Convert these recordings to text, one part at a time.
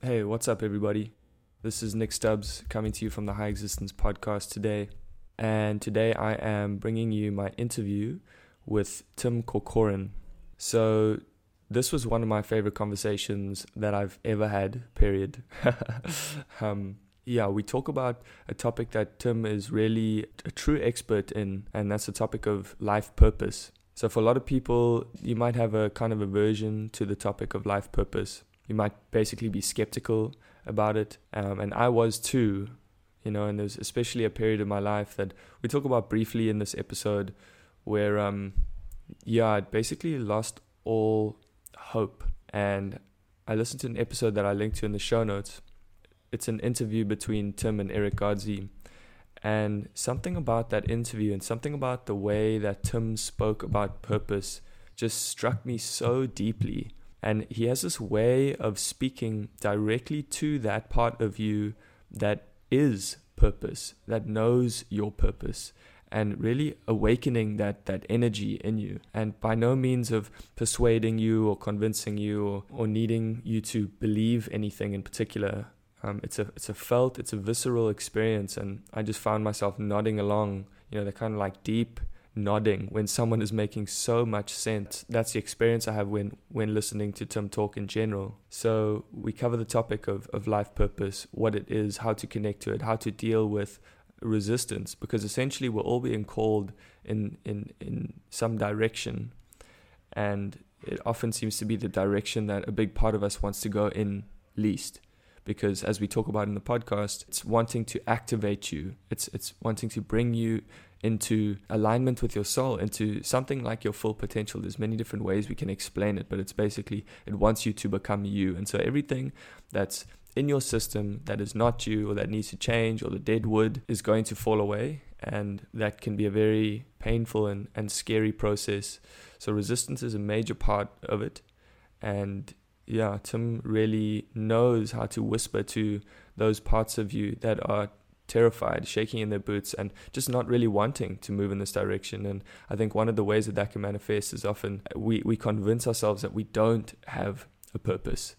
Hey, what's up, everybody? This is Nick Stubbs coming to you from the High Existence podcast today. And today I am bringing you my interview with Tim Corcoran. So, this was one of my favorite conversations that I've ever had, period. We talk about a topic that Tim is really a true expert in, and that's the topic of life purpose. So, for a lot of people, you might have a kind of aversion to the topic of life purpose. You might basically be skeptical about it, and I was too, and there's especially a period of my life that we talk about briefly in this episode where, I'd basically lost all hope. And I listened to an episode that I linked to in the show notes. It's an interview between Tim and Eric Godsey, and something about that interview and something about the way that Tim spoke about purpose just struck me so deeply. And he has this way of speaking directly to that part of you that is purpose, that knows your purpose, and really awakening that energy in you. And by no means of persuading you or convincing you or needing you to believe anything in particular. It's a visceral experience, and I just found myself nodding along, the kind of like deep nodding when someone is making so much sense. That's the experience I have when listening to Tim talk in general. So we cover the topic of life purpose, what it is, how to connect to it, how to deal with resistance, because essentially we're all being called in some direction, and it often seems to be the direction that a big part of us wants to go in least. Because as we talk about in the podcast, it's wanting to activate you. It's wanting to bring you into alignment with your soul, into something like your full potential. There's many different ways we can explain it, but it's basically, it wants you to become you. And so everything that's in your system that is not you, or that needs to change, or the dead wood, is going to fall away. And that can be a very painful and scary process. So resistance is a major part of it. And Tim really knows how to whisper to those parts of you that are terrified, shaking in their boots, and just not really wanting to move in this direction. And I think one of the ways that can manifest is often we convince ourselves that we don't have a purpose,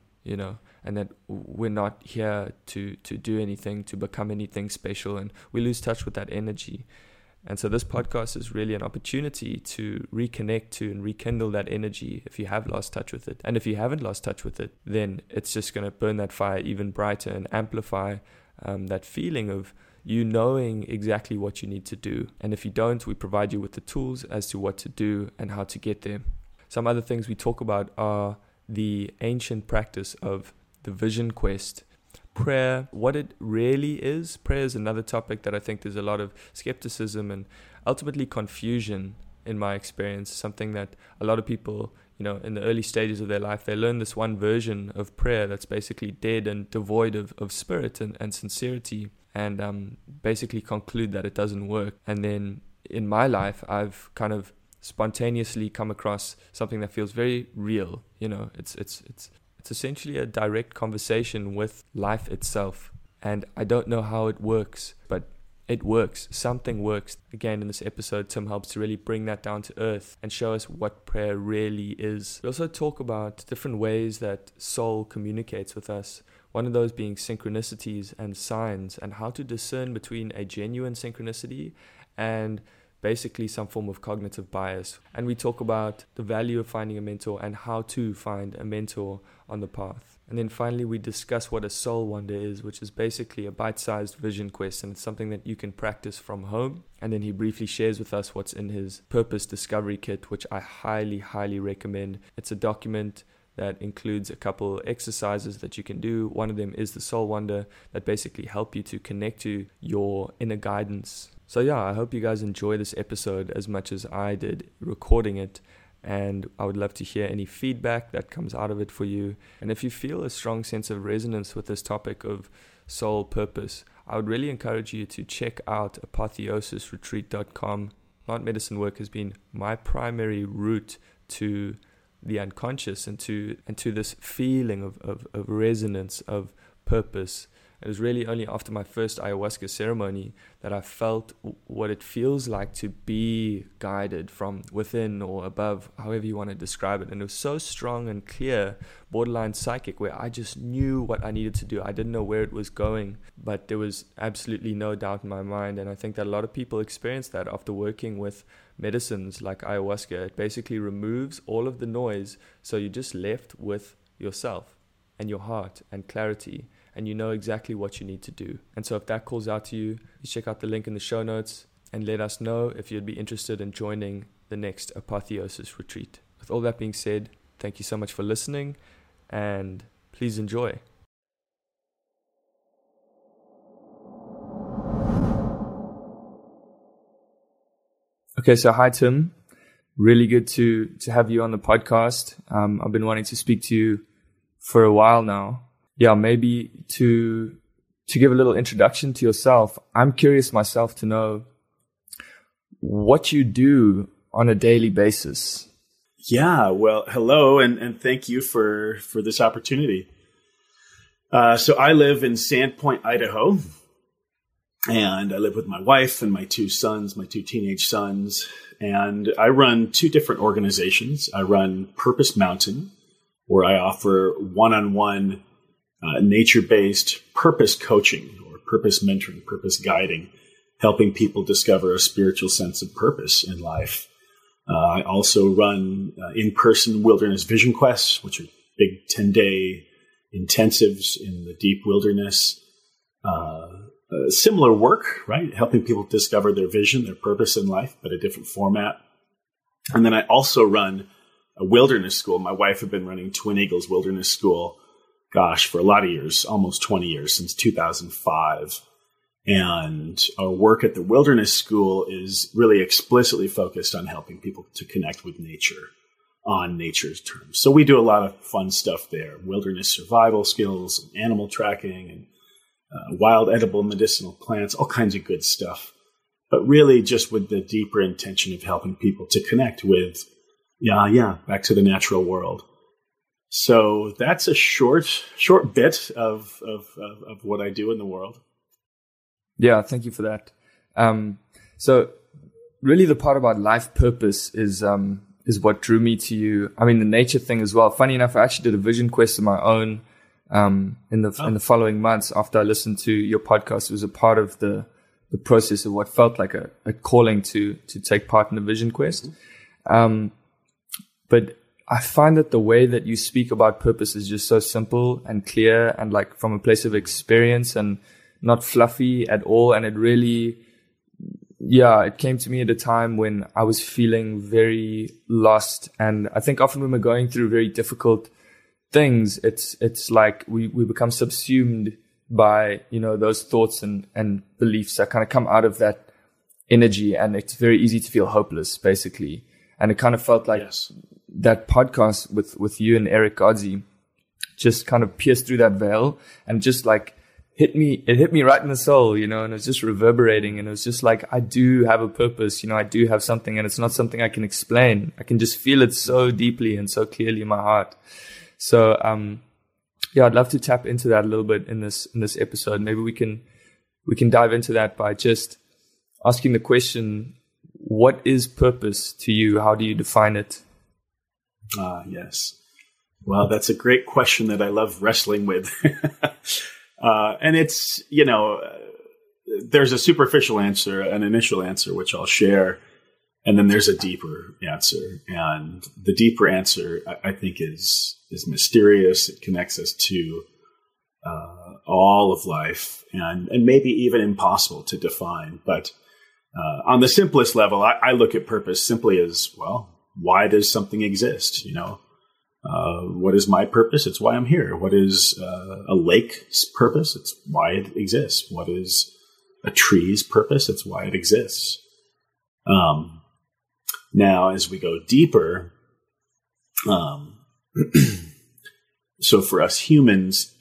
and that we're not here to do anything, to become anything special, and we lose touch with that energy. And so this podcast is really an opportunity to reconnect to and rekindle that energy if you have lost touch with it. And if you haven't lost touch with it, then it's just going to burn that fire even brighter and amplify that feeling of you knowing exactly what you need to do. And if you don't, we provide you with the tools as to what to do and how to get there. Some other things we talk about are the ancient practice of the vision quest. Prayer, what it really is. Prayer is another topic that I think there's a lot of skepticism and ultimately confusion in my experience. Something that a lot of people, in the early stages of their life, they learn this one version of prayer that's basically dead and devoid of spirit and sincerity, and basically conclude that it doesn't work. And then in my life, I've kind of spontaneously come across something that feels very real. It's essentially a direct conversation with life itself. And I don't know how it works, but it works. Something works. Again, in this episode, Tim helps to really bring that down to earth and show us what prayer really is. We also talk about different ways that soul communicates with us. One of those being synchronicities and signs, and how to discern between a genuine synchronicity and basically some form of cognitive bias. And we talk about the value of finding a mentor and how to find a mentor on the path. And then finally, we discuss what a soul wander is, which is basically a bite-sized vision quest, and it's something that you can practice from home. And then he briefly shares with us what's in his Purpose Discovery Kit, which I highly, highly recommend. It's a document that includes a couple exercises that you can do. One of them is the soul wander, that basically help you to connect to your inner guidance. So I hope you guys enjoy this episode as much as I did recording it, and I would love to hear any feedback that comes out of it for you. And if you feel a strong sense of resonance with this topic of soul purpose, I would really encourage you to check out apotheosisretreat.com. Plant medicine work has been my primary route to the unconscious and to this feeling of resonance, of purpose, It was really only after my first ayahuasca ceremony that I felt what it feels like to be guided from within or above, however you want to describe it. And it was so strong and clear, borderline psychic, where I just knew what I needed to do. I didn't know where it was going, but there was absolutely no doubt in my mind. And I think that a lot of people experience that after working with medicines like ayahuasca. It basically removes all of the noise, so you're just left with yourself and your heart and clarity, and you know exactly what you need to do. And so if that calls out to you, check out the link in the show notes and let us know if you'd be interested in joining the next Apotheosis retreat. With all that being said, thank you so much for listening, and please enjoy. Okay, so hi Tim. Really good to have you on the podcast. I've been wanting to speak to you for a while now. Yeah, maybe to give a little introduction to yourself. I'm curious myself to know what you do on a daily basis. Yeah, well, hello, and thank you for this opportunity. So I live in Sandpoint, Idaho, and I live with my wife and my two teenage sons, and I run two different organizations. I run Purpose Mountain, where I offer one-on-one nature-based purpose coaching or purpose mentoring, purpose guiding, helping people discover a spiritual sense of purpose in life. I also run in-person wilderness vision quests, which are big 10-day intensives in the deep wilderness. Similar work, right? Helping people discover their vision, their purpose in life, but a different format. And then I also run a wilderness school. My wife had been running Twin Eagles Wilderness School, for a lot of years, almost 20 years, since 2005. And our work at the Wilderness School is really explicitly focused on helping people to connect with nature on nature's terms. So we do a lot of fun stuff there, wilderness survival skills, and animal tracking, and wild edible medicinal plants, all kinds of good stuff. But really just with the deeper intention of helping people to connect with, back to the natural world. So that's a short bit of what I do in the world. Yeah, thank you for that. So really the part about life purpose is what drew me to you. I mean, the nature thing as well. Funny enough, I actually did a vision quest of my own in the following months after I listened to your podcast. It was a part of the process of what felt like a calling to take part in the vision quest. But I find that the way that you speak about purpose is just so simple and clear and like from a place of experience and not fluffy at all. And it really, it came to me at a time when I was feeling very lost. And I think often when we're going through very difficult things, it's like we become subsumed by, those thoughts and beliefs that kind of come out of that energy. And it's very easy to feel hopeless, basically. And it kind of felt like that podcast with you and Eric Godzi just kind of pierced through that veil and just like hit me right in the soul, and it was just reverberating. And it was just like, I do have a purpose, I do have something, and it's not something I can explain. I can just feel it so deeply and so clearly in my heart. So, I'd love to tap into that a little bit in this episode. Maybe we can dive into that by just asking the question, what is purpose to you? How do you define it? Yes. Well, that's a great question that I love wrestling with. And it's, there's a superficial answer, an initial answer, which I'll share. And then there's a deeper answer. And the deeper answer, I think, is mysterious. It connects us to all of life and maybe even impossible to define. But on the simplest level, I look at purpose simply as, why does something exist? What is my purpose? It's why I'm here. What is a lake's purpose? It's why it exists. What is a tree's purpose? It's why it exists. Now, as we go deeper, so for us humans,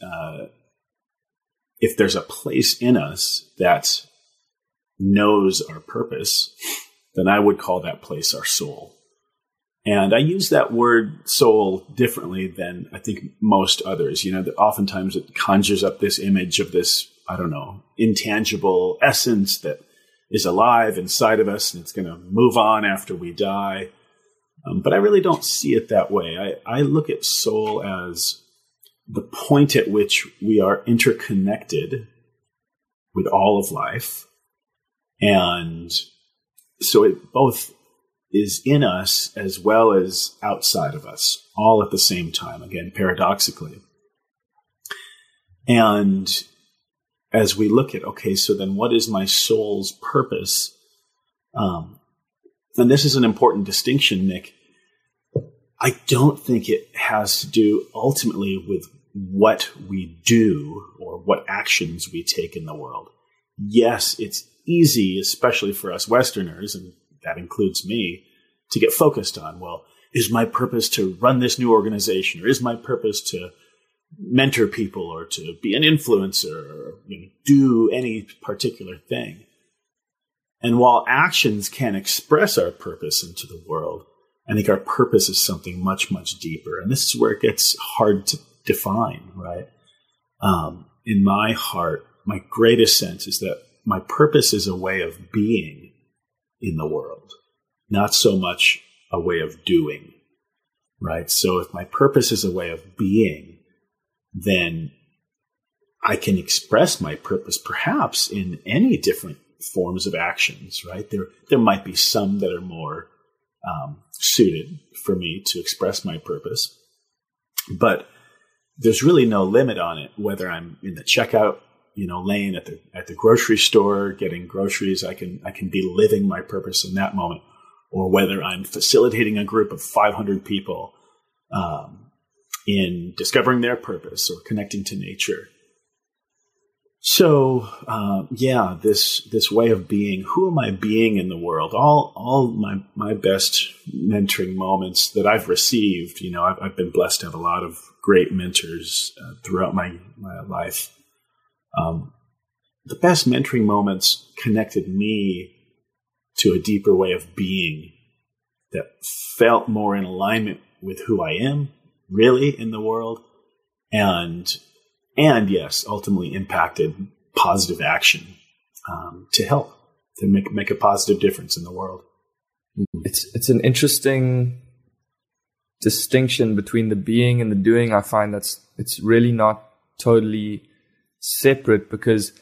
if there's a place in us that knows our purpose, then I would call that place our soul. And I use that word soul differently than I think most others. That oftentimes it conjures up this image of this I don't know, intangible essence that is alive inside of us and it's going to move on after we die. But I really don't see it that way. I look at soul as the point at which we are interconnected with all of life. And so it both is in us as well as outside of us, all at the same time, again, paradoxically. And as we look at, okay, so then what is my soul's purpose? And this is an important distinction, Nick. I don't think it has to do ultimately with what we do or what actions we take in the world. Yes, it's easy, especially for us Westerners, and that includes me, to get focused on, well, is my purpose to run this new organization, or is my purpose to mentor people or to be an influencer or do any particular thing? And while actions can express our purpose into the world, I think our purpose is something much, much deeper. And this is where it gets hard to define, right? In my heart, my greatest sense is that my purpose is a way of being in the world, not so much a way of doing, right? So if my purpose is a way of being, then I can express my purpose perhaps in any different forms of actions, right? There might be some that are more suited for me to express my purpose, but there's really no limit on it. Whether I'm in the checkout, lane at the grocery store getting groceries, I can be living my purpose in that moment, or whether I'm facilitating a group of 500 people in discovering their purpose or connecting to nature. So, this way of being, who am I being in the world? All my best mentoring moments that I've received, I've been blessed to have a lot of great mentors throughout my life. The best mentoring moments connected me to a deeper way of being that felt more in alignment with who I am really in the world, and yes, ultimately impacted positive action to help to make a positive difference in the world. It's an interesting distinction between the being and the doing. I find it's really not totally separate, because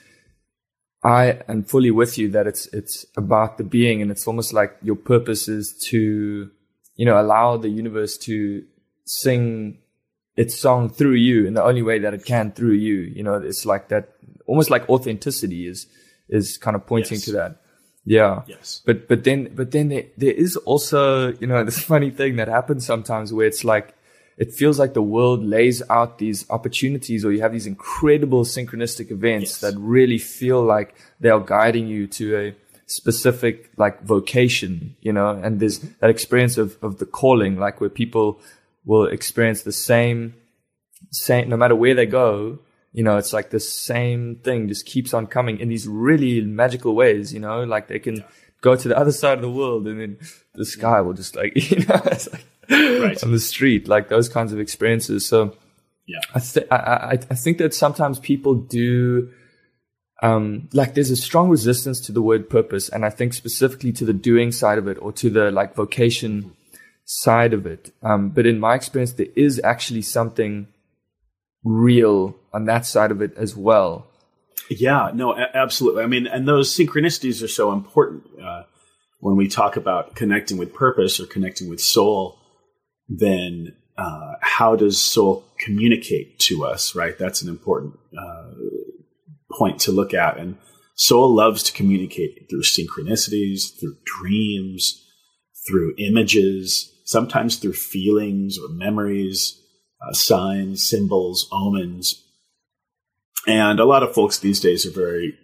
I am fully with you that it's about the being, and it's almost like your purpose is to allow the universe to sing its song through you in the only way that it can through you. It's like that, almost like authenticity is kind of pointing to that. Yeah. Yes. But then there is also, this funny thing that happens sometimes where it's like, it feels like the world lays out these opportunities, or you have these incredible synchronistic events that really feel like they are guiding you to a specific vocation, and there's that experience of the calling, like where people will experience the same, no matter where they go, it's like the same thing just keeps on coming in these really magical ways, like they can go to the other side of the world and then the sky will just it's like right on the street, like those kinds of experiences. So yeah, I think that sometimes people do, there's a strong resistance to the word purpose. And I think specifically to the doing side of it, or to the vocation side of it. But in my experience, there is actually something real on that side of it as well. Yeah, no, absolutely. I mean, and those synchronicities are so important when we talk about connecting with purpose or connecting with soul. Then how does soul communicate to us, right? That's an important point to look at. And soul loves to communicate through synchronicities, through dreams, through images, sometimes through feelings or memories, signs, symbols, omens. And a lot of folks these days are very,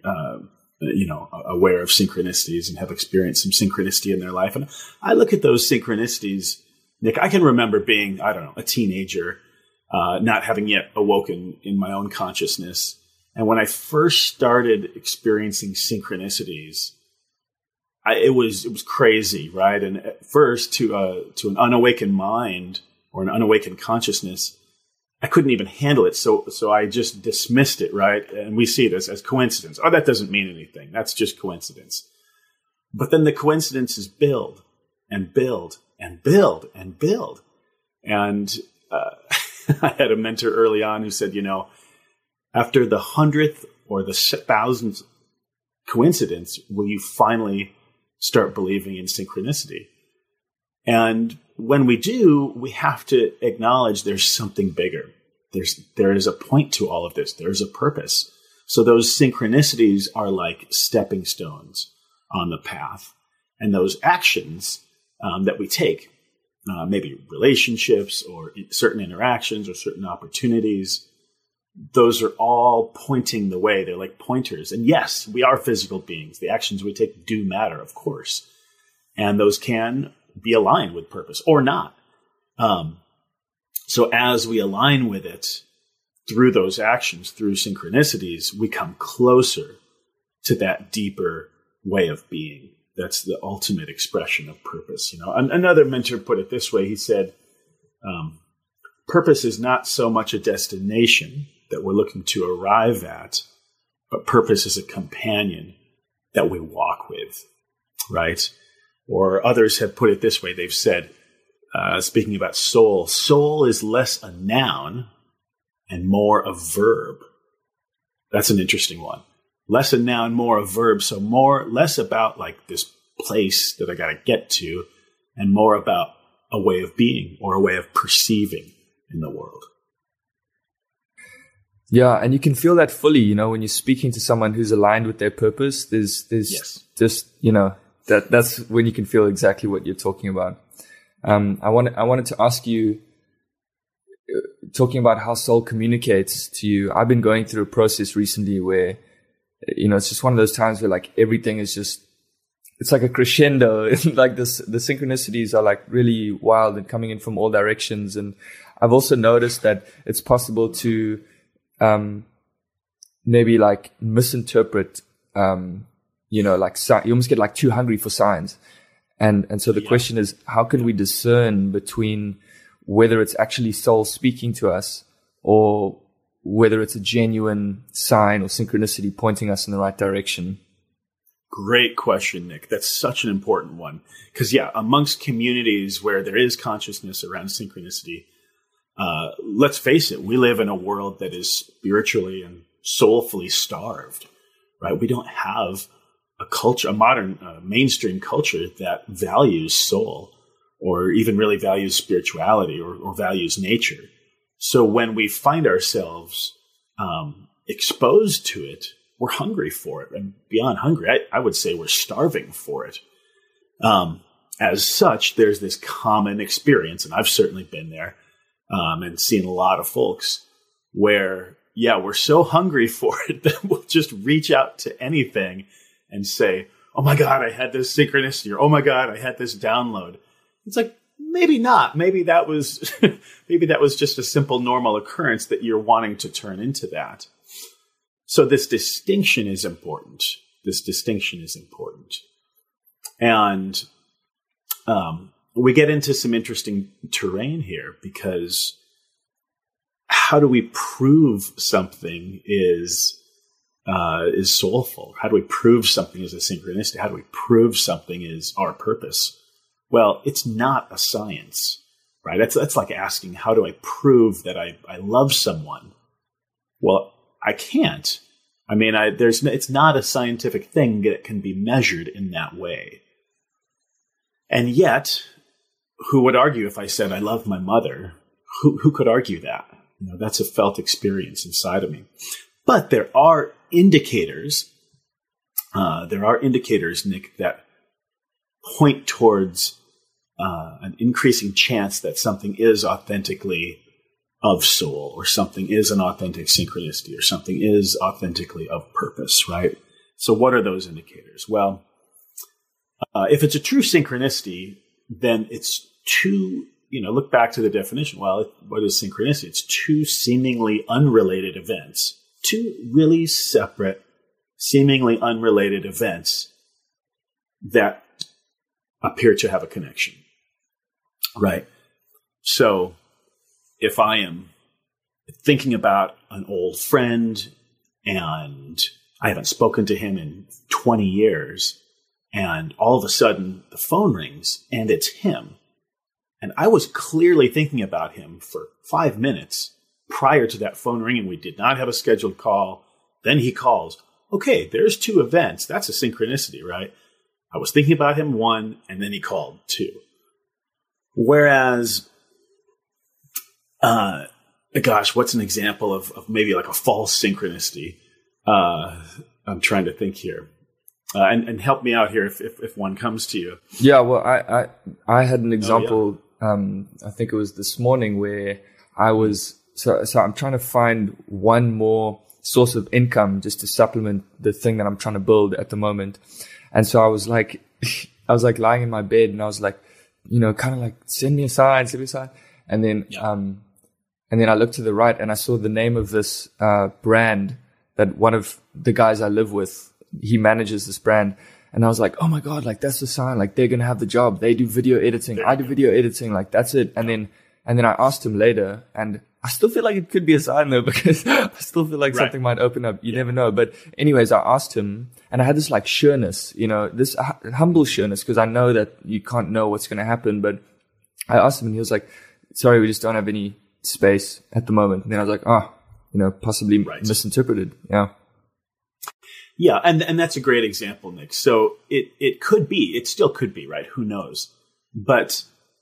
aware of synchronicities and have experienced some synchronicity in their life. And I look at those synchronicities, Nick, I can remember being, a teenager, not having yet awoken in my own consciousness. And when I first started experiencing synchronicities, it was crazy, right? And at first, to an unawakened mind or an unawakened consciousness, I couldn't even handle it. So I just dismissed it, right? And we see this as coincidence. Oh, that doesn't mean anything. That's just coincidence. But then the coincidences build and build and build and build. And I had a mentor early on who said, after the 100th or the 1,000th coincidence, will you finally start believing in synchronicity? And when we do, we have to acknowledge there's something bigger. There is a point to all of this. There's a purpose. So those synchronicities are like stepping stones on the path. And those actions that we take, maybe relationships or certain interactions or certain opportunities, those are all pointing the way. They're like pointers. And yes, we are physical beings. The actions we take do matter, of course. And those can be aligned with purpose or not. So as we align with it through those actions, through synchronicities, we come closer to that deeper way of being. That's the ultimate expression of purpose. Another mentor put it this way. He said, purpose is not so much a destination that we're looking to arrive at, but purpose is a companion that we walk with, right? Or others have put it this way. They've said, speaking about soul is less a noun and more a verb. That's an interesting one. Less a noun, more a verb. So less about like this place that I got to get to, and more about a way of being or a way of perceiving in the world. Yeah, and you can feel that fully, when you're speaking to someone who's aligned with their purpose. There's yes. Just, that's when you can feel exactly what you're talking about. I wanted to ask you, talking about how soul communicates to you. I've been going through a process recently where, it's just one of those times where like everything is just, it's like a crescendo. Like the synchronicities are like really wild and coming in from all directions. And I've also noticed that it's possible to, maybe like misinterpret, like you almost get like too hungry for signs. And so the question is, how can we discern between whether it's actually soul speaking to us or whether it's a genuine sign or synchronicity pointing us in the right direction? Great question, Nick. That's such an important one. Because, amongst communities where there is consciousness around synchronicity, let's face it, we live in a world that is spiritually and soulfully starved, right? We don't have a culture, a modern mainstream culture that values soul or even really values spirituality or values nature. So when we find ourselves exposed to it, we're hungry for it. And beyond hungry, I would say we're starving for it. As such, there's this common experience, and I've certainly been there and seen a lot of folks where, we're so hungry for it that we'll just reach out to anything and say, oh my God, I had this synchronicity, or oh my God, I had this download. It's like, maybe not. Maybe that was just a simple normal occurrence that you're wanting to turn into that. So this distinction is important. And we get into some interesting terrain here, because how do we prove something is soulful? How do we prove something is a synchronicity? How do we prove something is our purpose? Well, it's not a science, right? That's like asking, how do I prove that I love someone? Well, I can't. I mean, it's not a scientific thing that can be measured in that way. And yet, who would argue if I said I love my mother? Who could argue that? That's a felt experience inside of me. But there are indicators. Nick, that point towards an increasing chance that something is authentically of soul, or something is an authentic synchronicity, or something is authentically of purpose, right? So what are those indicators? Well, if it's a true synchronicity, then it's two, look back to the definition. Well, what is synchronicity? It's two seemingly unrelated events, two really separate, seemingly unrelated events that appear to have a connection, right? So if I am thinking about an old friend, and I haven't spoken to him in 20 years. And all of a sudden the phone rings and it's him. And I was clearly thinking about him for 5 minutes prior to that phone ringing. We did not have a scheduled call. Then he calls. Okay, there's 2 events. That's a synchronicity, right? I was thinking about him 1, and then he called 2. Whereas, gosh, what's an example of maybe like a false synchronicity? I'm trying to think here. And help me out here if one comes to you. Yeah, well, I had an example. I think it was this morning where I was so I'm trying to find one more source of income just to supplement the thing that I'm trying to build at the moment. And so I was like lying in my bed, and I was like, kind of like, send me a sign. And then I looked to the right, and I saw the name of this brand that one of the guys I live with, he manages this brand. And I was like, oh my God, like that's the sign. Like they're going to have the job. They do video editing. I do video editing. Like that's it. And then I asked him later, and I still feel like it could be a sign though, because I still feel like something might open up. You never know. But anyways, I asked him, and I had this like sureness, this humble sureness, because I know that you can't know what's going to happen. But I asked him, and he was like, sorry, we just don't have any space at the moment. And then I was like, possibly misinterpreted. Yeah. Yeah, and that's a great example, Nick. So it still could be, right? Who knows? But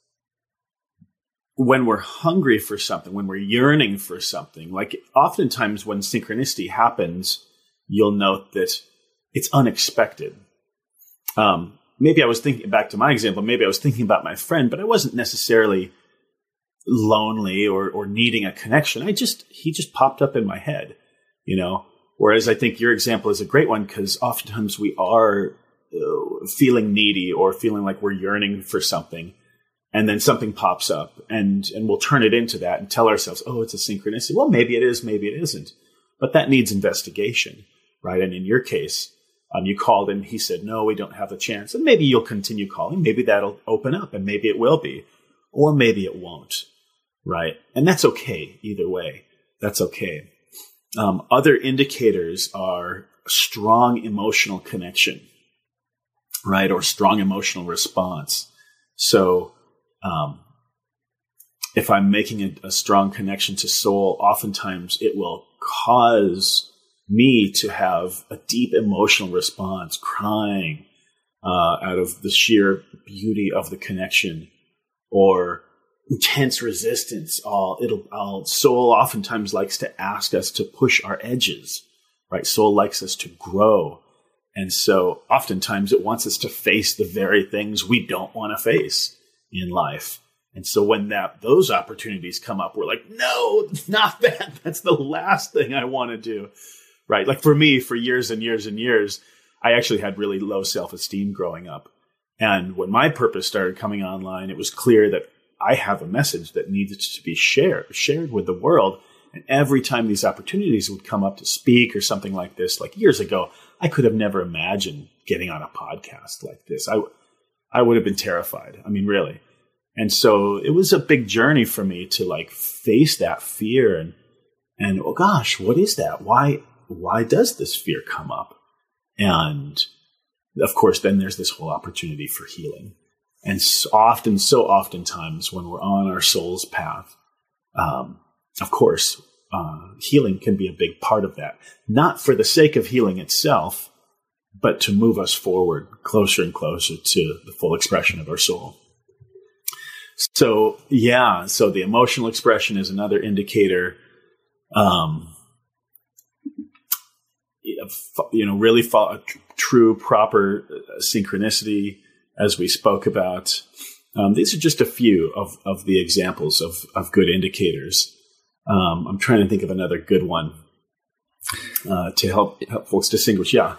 when we're hungry for something, when we're yearning for something, like oftentimes when synchronicity happens, you'll note that it's unexpected. Maybe I was thinking back to my example, maybe I was thinking about my friend, but I wasn't necessarily lonely or needing a connection. He just popped up in my head, Whereas I think your example is a great one, because oftentimes we are feeling needy or feeling like we're yearning for something, and then something pops up, and we'll turn it into that and tell ourselves, oh, it's a synchronicity. Well, maybe it is, maybe it isn't. But that needs investigation, right? And in your case, you called and he said, no, we don't have a chance. And maybe you'll continue calling. Maybe that'll open up, and maybe it will be, or maybe it won't, right? And that's okay either way. That's okay. Other indicators are strong emotional connection, right? Or strong emotional response. So, if I'm making a strong connection to soul, oftentimes it will cause me to have a deep emotional response, crying, out of the sheer beauty of the connection, or intense resistance. Soul oftentimes likes to ask us to push our edges, right? Soul likes us to grow. And so oftentimes it wants us to face the very things we don't want to face in life. And so when those opportunities come up, we're like, no, not that. That's the last thing I want to do, right? Like for me, for years and years and years, I actually had really low self-esteem growing up. And when my purpose started coming online, it was clear that I have a message that needed to be shared with the world. And every time these opportunities would come up to speak or something like this, like years ago, I could have never imagined getting on a podcast like this. I would have been terrified. I mean, really. And so it was a big journey for me to like face that fear and oh gosh, what is that? Why does this fear come up? And of course, then there's this whole opportunity for healing. And so oftentimes when we're on our soul's path, of course, healing can be a big part of that. Not for the sake of healing itself, but to move us forward closer and closer to the full expression of our soul. So the emotional expression is another indicator. Really true, proper synchronicity, as we spoke about. These are just a few of the examples of good indicators. I'm trying to think of another good one to help folks distinguish. Yeah.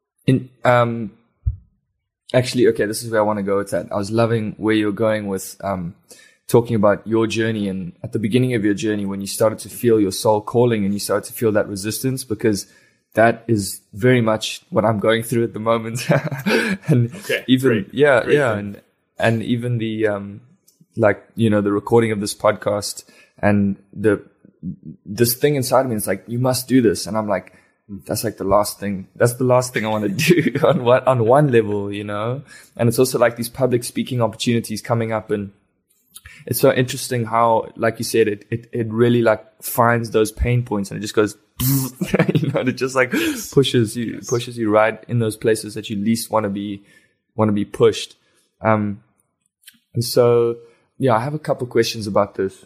Actually, okay, this is where I want to go with that. I was loving where you're going with talking about your journey, and at the beginning of your journey, when you started to feel your soul calling and you started to feel that resistance, because that is very much what I'm going through at the moment. And okay, even great. Great. and even like, the recording of this podcast and this thing inside of me is like, you must do this. And I'm like, that's like the last thing I want to do on one level, and it's also like these public speaking opportunities coming up. And it's so interesting how, like you said, it really like finds those pain points and it just goes, and it just like pushes you right in those places that you least want to be pushed. And so, yeah, I have a couple questions about this.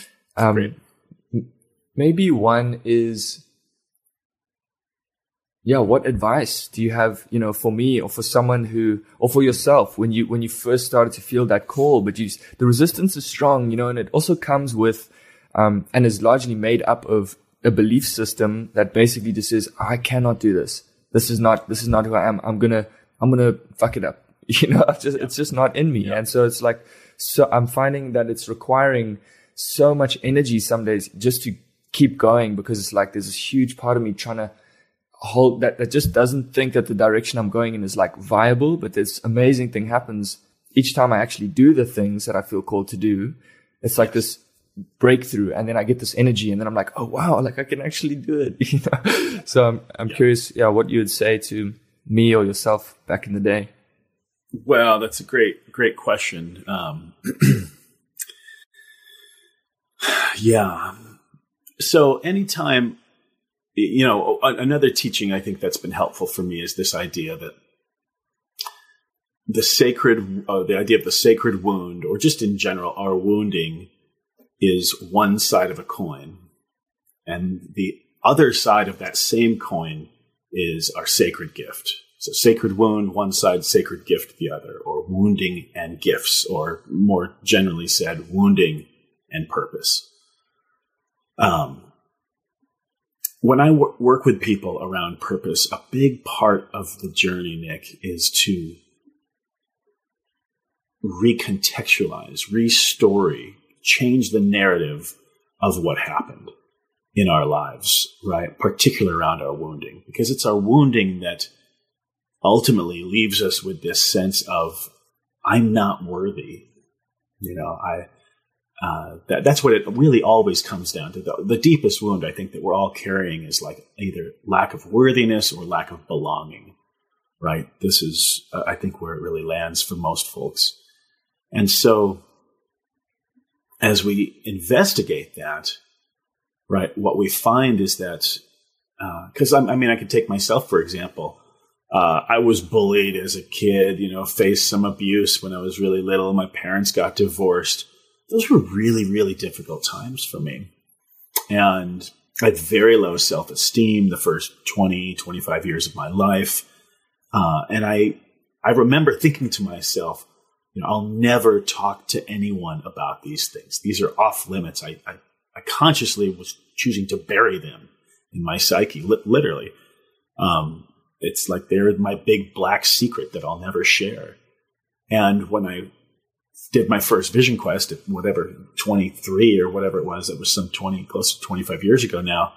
Maybe one is, what advice do you have, for me or for someone or for yourself when you first started to feel that call, but the resistance is strong, and it also comes with, and is largely made up of a belief system that basically just says, I cannot do this. This is not who I am. I'm gonna fuck it up. It's just not in me. Yeah. And so it's like, I'm finding that it's requiring so much energy some days just to keep going, because it's like, there's this huge part of me trying to hold that just doesn't think that the direction I'm going in is like viable. But this amazing thing happens each time I actually do the things that I feel called to do. It's like this breakthrough, and then I get this energy, and then I'm like, oh wow, like I can actually do it. So I'm curious, what you would say to me or yourself back in the day. Well, that's a great question. Yeah. So anytime, another teaching I think that's been helpful for me is this idea that the idea of the sacred wound, or just in general, our wounding is one side of a coin. And the other side of that same coin is our sacred gift. So sacred wound, one side, sacred gift, the other, or wounding and gifts, or more generally said, wounding and purpose. When I work with people around purpose, a big part of the journey, Nick, is to recontextualize, restory, change the narrative of what happened in our lives, right? Particularly around our wounding, because it's our wounding that ultimately leaves us with this sense of, I'm not worthy. That's what it really always comes down to. The deepest wound I think that we're all carrying is like either lack of worthiness or lack of belonging, right? This is, I think, where it really lands for most folks. And so as we investigate that, right, what we find is that, because I could take myself, for example. I was bullied as a kid, faced some abuse when I was really little. My parents got divorced. Those were really, really difficult times for me. And I had very low self-esteem the first 20, 25 years of my life. And I remember thinking to myself, I'll never talk to anyone about these things. These are off limits. I consciously was choosing to bury them in my psyche, literally. It's like they're my big black secret that I'll never share. And when I did my first Vision Quest at 23 or whatever it was some close to 25 years ago now,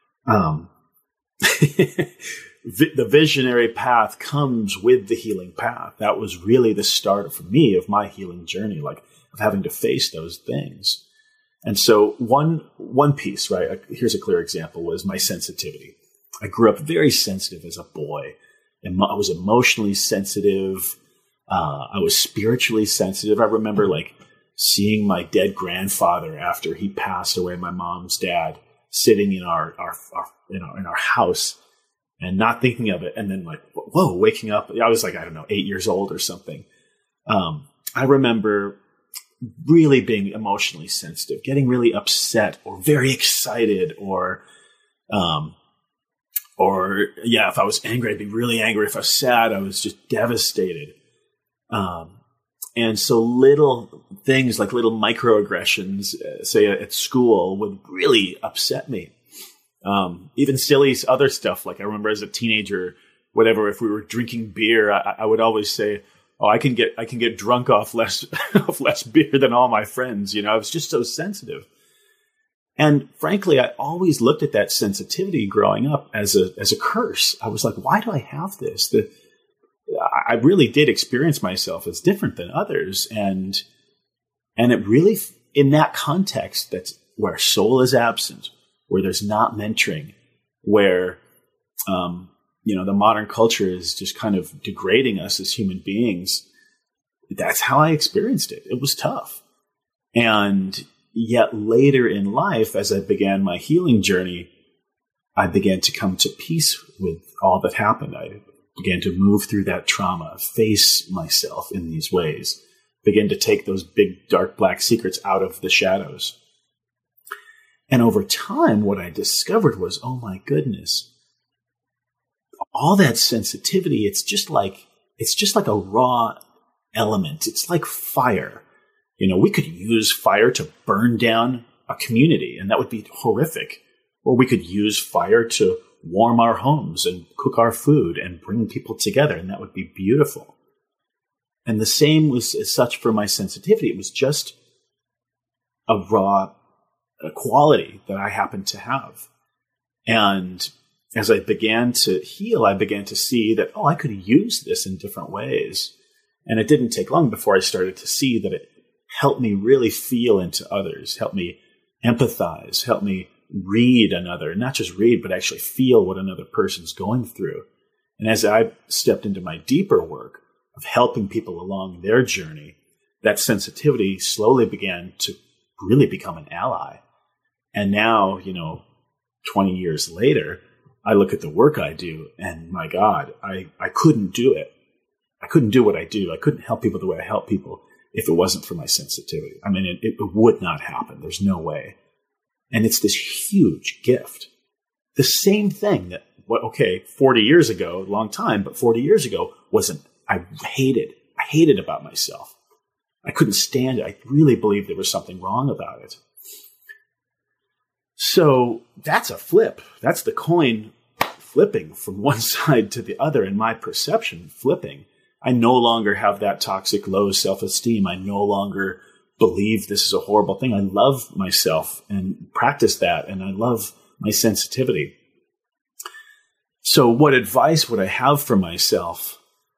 the visionary path comes with the healing path. That was really the start for me of my healing journey, like of having to face those things. And so one piece, right, here's a clear example, was my sensitivity. I grew up very sensitive as a boy. I was emotionally sensitive. I was spiritually sensitive. I remember like seeing my dead grandfather after he passed away, my mom's dad, sitting in our house and not thinking of it. And then like, whoa, waking up. I was like, 8 years old or something. I remember really being emotionally sensitive, getting really upset or very excited if I was angry, I'd be really angry. If I was sad, I was just devastated. And so little things like little microaggressions, say at school, would really upset me. Even silly other stuff. Like I remember as a teenager, if we were drinking beer, I would always say, oh, I can get drunk off less beer than all my friends. I was just so sensitive. And frankly, I always looked at that sensitivity growing up as a curse. I was like, why do I have this? I really did experience myself as different than others. And And it really, in that context, that's where soul is absent, where there's not mentoring, where, the modern culture is just kind of degrading us as human beings. That's how I experienced it. It was tough. And yet later in life, as I began my healing journey, I began to come to peace with all that happened. I began to move through that trauma, face myself in these ways, begin to take those big, dark, black secrets out of the shadows. And over time, what I discovered was, oh my goodness, all that sensitivity, it's just like a raw element. It's like fire. We could use fire to burn down a community, and that would be horrific. Or we could use fire to warm our homes and cook our food and bring people together, and that would be beautiful. And the same was as such for my sensitivity. It was just a raw quality that I happened to have. And as I began to heal, I began to see that, I could use this in different ways. And it didn't take long before I started to see that it helped me really feel into others, helped me empathize, helped me read another, not just read, but actually feel what another person's going through. And as I stepped into my deeper work of helping people along their journey, that sensitivity slowly began to really become an ally. And now, 20 years later, I look at the work I do, and my God, I couldn't do it. I couldn't do what I do. I couldn't help people the way I help people if it wasn't for my sensitivity. I mean, it would not happen. There's no way. And it's this huge gift. The same thing that, 40 years ago, a long time, but 40 years ago I hated about myself. I couldn't stand it. I really believed there was something wrong about it. So that's a flip. That's the coin flipping from one side to the other, in my perception, flipping. I no longer have that toxic low self-esteem. I no longer believe this is a horrible thing. I love myself and practice that, and I love my sensitivity. So what advice would I have for myself?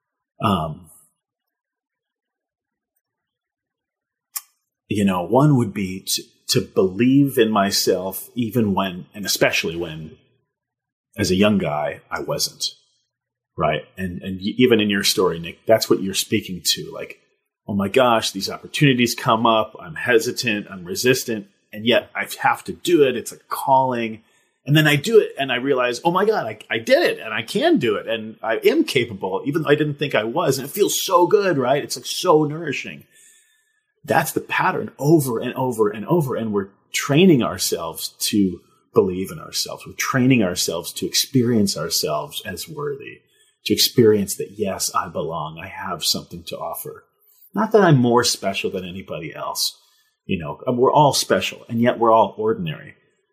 One would be to believe in myself even when, and especially when, as a young guy, I wasn't. Right. And even in your story, Nick, that's what you're speaking to. Like, oh my gosh, these opportunities come up. I'm hesitant. I'm resistant. And yet I have to do it. It's a calling. And then I do it and I realize, oh my God, I did it and I can do it. And I am capable, even though I didn't think I was. And it feels so good, right? It's like so nourishing. That's the pattern over and over and over. And we're training ourselves to believe in ourselves. We're training ourselves to experience ourselves as worthy, to experience that, yes, I belong. I have something to offer. Not that I'm more special than anybody else. We're all special, and yet we're all ordinary.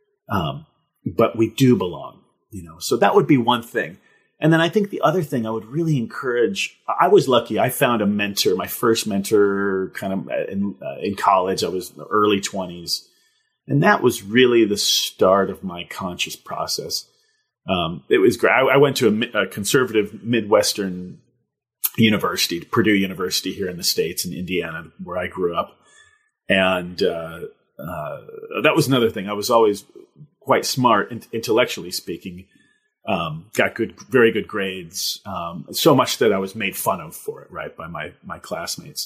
But we do belong, So that would be one thing. And then I think the other thing I would really encourage, I was lucky. I found a mentor, my first mentor kind of in college. I was in the early 20s. And that was really the start of my conscious process. It was great. I went to a conservative Midwestern university, Purdue University here in the States in Indiana, where I grew up. And that was another thing. I was always quite smart, intellectually speaking. Got very good grades. So much that I was made fun of for it, right, by my classmates.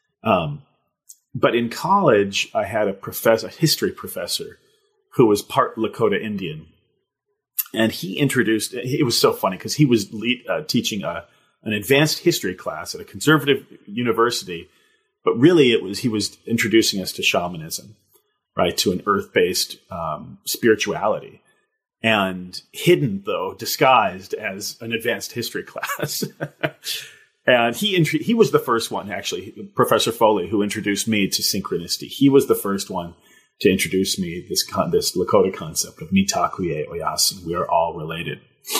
But in college, I had a history professor who was part Lakota Indian. And he introduced, it was so funny because he was teaching an advanced history class at a conservative university. But really he was introducing us to shamanism, right? To an earth-based spirituality. And hidden, though, disguised as an advanced history class. And he was the first one, actually, Professor Foley, who introduced me to synchronicity. He was the first one to introduce me this Lakota concept of Mitakuye Oyasin. We are all related.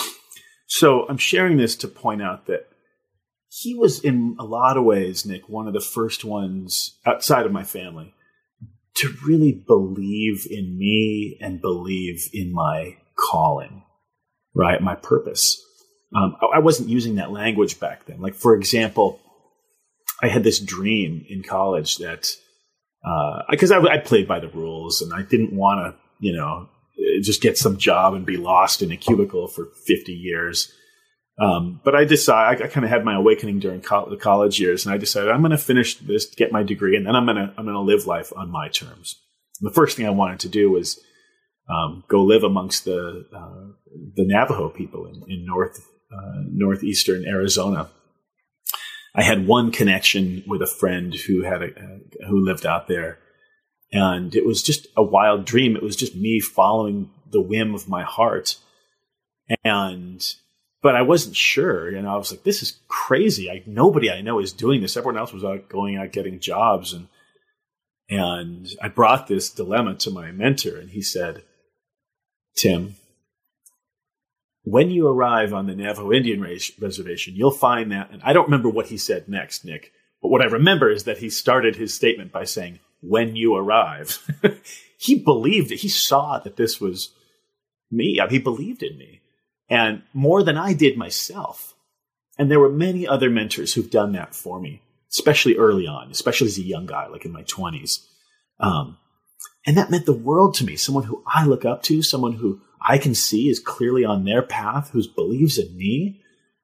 So I'm sharing this to point out that he was, in a lot of ways, Nick, one of the first ones outside of my family to really believe in me and believe in my calling, right? My purpose. I wasn't using that language back then. Like, for example, I had this dream in college that because I played by the rules and I didn't want to, just get some job and be lost in a cubicle for 50 years. But I kind of had my awakening during the college years, and I decided I'm going to finish this, get my degree, and then I'm going to live life on my terms. And the first thing I wanted to do was go live amongst the Navajo people in northeastern Arizona. I had one connection with a friend who who lived out there, and it was just a wild dream. It was just me following the whim of my heart, but I wasn't sure. I was like, this is crazy. Nobody I know is doing this. Everyone else was going out getting jobs, and I brought this dilemma to my mentor, and he said, Tim, when you arrive on the Navajo Indian Reservation, you'll find that, and I don't remember what he said next, Nick, but what I remember is that he started his statement by saying, when you arrive. He believed it. He saw that this was me. He believed in me, and more than I did myself. And there were many other mentors who've done that for me, especially early on, especially as a young guy, like in my 20s. And that meant the world to me, someone who I look up to, someone who I can see is clearly on their path, who believes in me.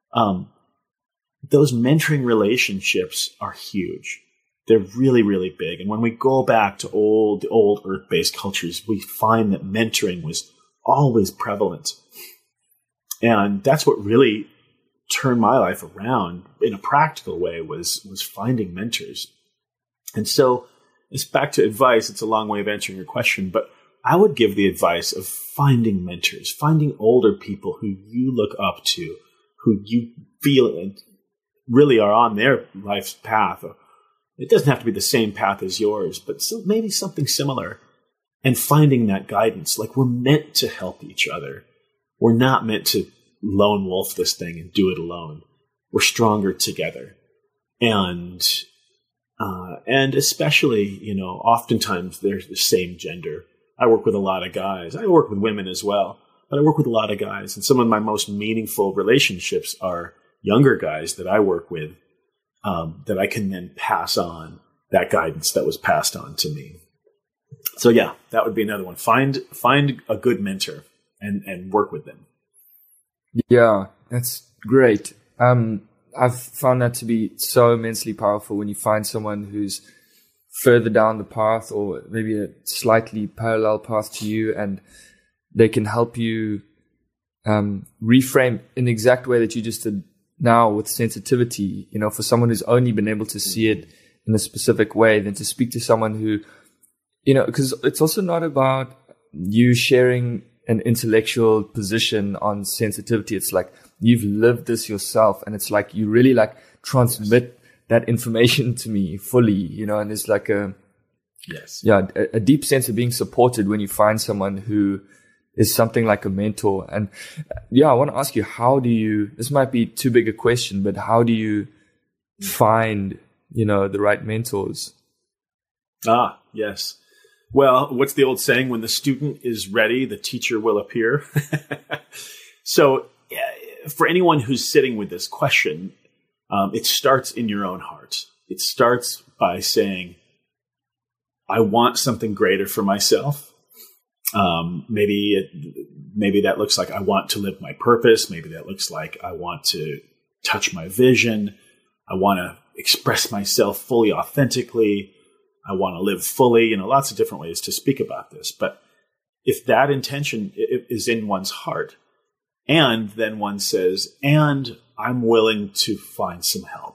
Those mentoring relationships are huge. They're really, really big. And when we go back to the old earth-based cultures, we find that mentoring was always prevalent. And that's what really turned my life around in a practical way was finding mentors. And so it's back to advice. It's a long way of answering your question, but I would give the advice of finding mentors, finding older people who you look up to, who you feel really are on their life's path. It doesn't have to be the same path as yours, but maybe something similar. And finding that guidance. Like, we're meant to help each other. We're not meant to lone wolf this thing and do it alone. We're stronger together. And especially, oftentimes they're the same gender. I work with a lot of guys. I work with women as well, but I work with a lot of guys. And some of my most meaningful relationships are younger guys that I work with, that I can then pass on that guidance that was passed on to me. So yeah, that would be another one. Find a good mentor and work with them. Yeah, that's great. I've found that to be so immensely powerful when you find someone who's further down the path or maybe a slightly parallel path to you, and they can help you reframe in the exact way that you just did now with sensitivity. For someone who's only been able to see it in a specific way, then to speak to someone who, because it's also not about you sharing an intellectual position on sensitivity. It's like you've lived this yourself, and it's like you really transmit that information to me fully, and there's like a deep sense of being supported when you find someone who is something like a mentor. And I want to ask you, this might be too big a question, but how do you find, the right mentors? Yes. Well, what's the old saying? When the student is ready, the teacher will appear. So for anyone who's sitting with this question, it starts in your own heart. It starts by saying, I want something greater for myself. Maybe that looks like I want to live my purpose. Maybe that looks like I want to touch my vision. I want to express myself fully, authentically. I want to live fully. Lots of different ways to speak about this. But if that intention is in one's heart, and then one says, and I'm willing to find some help.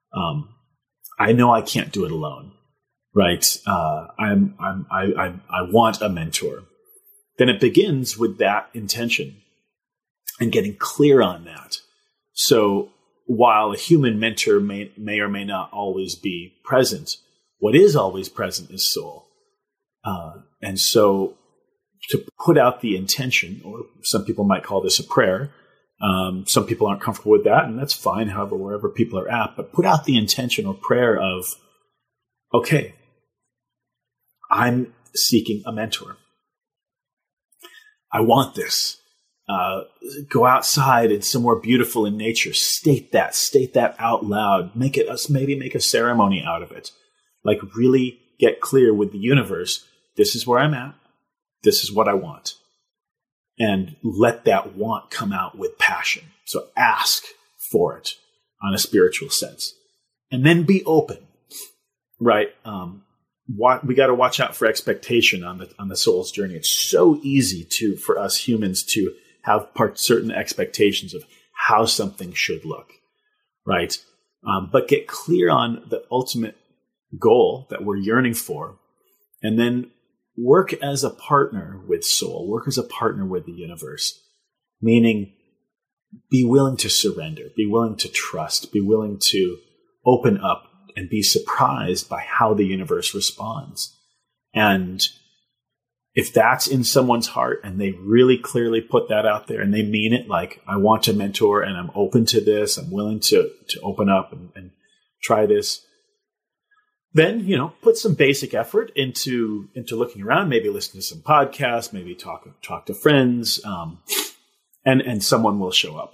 I know I can't do it alone, right? I want a mentor. Then it begins with that intention and getting clear on that. So while a human mentor may or may not always be present, what is always present is soul. And so to put out the intention, or some people might call this a prayer. Some people aren't comfortable with that, and that's fine, however, wherever people are at. But put out the intention or prayer of, okay, I'm seeking a mentor. I want this. Go outside and somewhere beautiful in nature. State that out loud. Maybe make a ceremony out of it. Like, really get clear with the universe. This is where I'm at. This is what I want. And let that want come out with passion. So ask for it on a spiritual sense. And then be open, right? We got to watch out for expectation on the soul's journey. It's so easy for us humans to have certain expectations of how something should look, right? But get clear on the ultimate goal that we're yearning for, and then work as a partner with soul, work as a partner with the universe, meaning be willing to surrender, be willing to trust, be willing to open up and be surprised by how the universe responds. And if that's in someone's heart and they really clearly put that out there and they mean it, like, I want to mentor and I'm open to this, I'm willing to open up and try this, then, put some basic effort into looking around, maybe listen to some podcasts, maybe talk to friends, and someone will show up.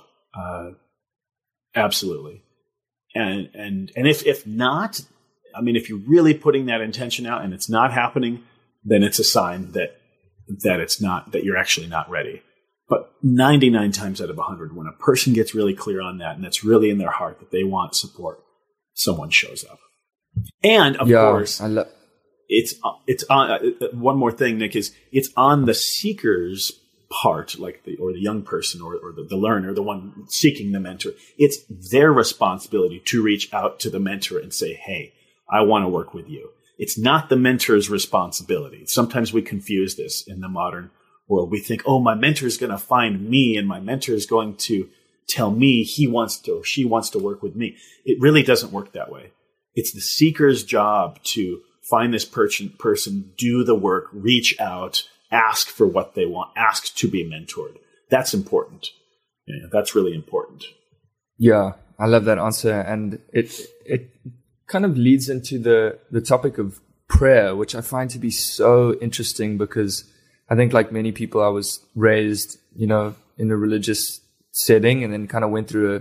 Absolutely. And if not, if you're really putting that intention out and it's not happening, then it's a sign that you're actually not ready. But 99 times out of 100, when a person gets really clear on that and it's really in their heart that they want support, someone shows up. And of course, it's on one more thing, Nick, is it's on the seeker's part, like the young person or the learner, the one seeking the mentor. It's their responsibility to reach out to the mentor and say, hey, I want to work with you. It's not the mentor's responsibility. Sometimes we confuse this in the modern world. We think, oh, my mentor is going to find me and my mentor is going to tell me he wants to or she wants to work with me. It really doesn't work that way. It's the seeker's job to find this person, do the work, reach out, ask for what they want, ask to be mentored. That's important. Yeah, that's really important. Yeah, I love that answer. And it kind of leads into the topic of prayer, which I find to be so interesting because I think, like many people, I was raised, in a religious setting and then kind of went through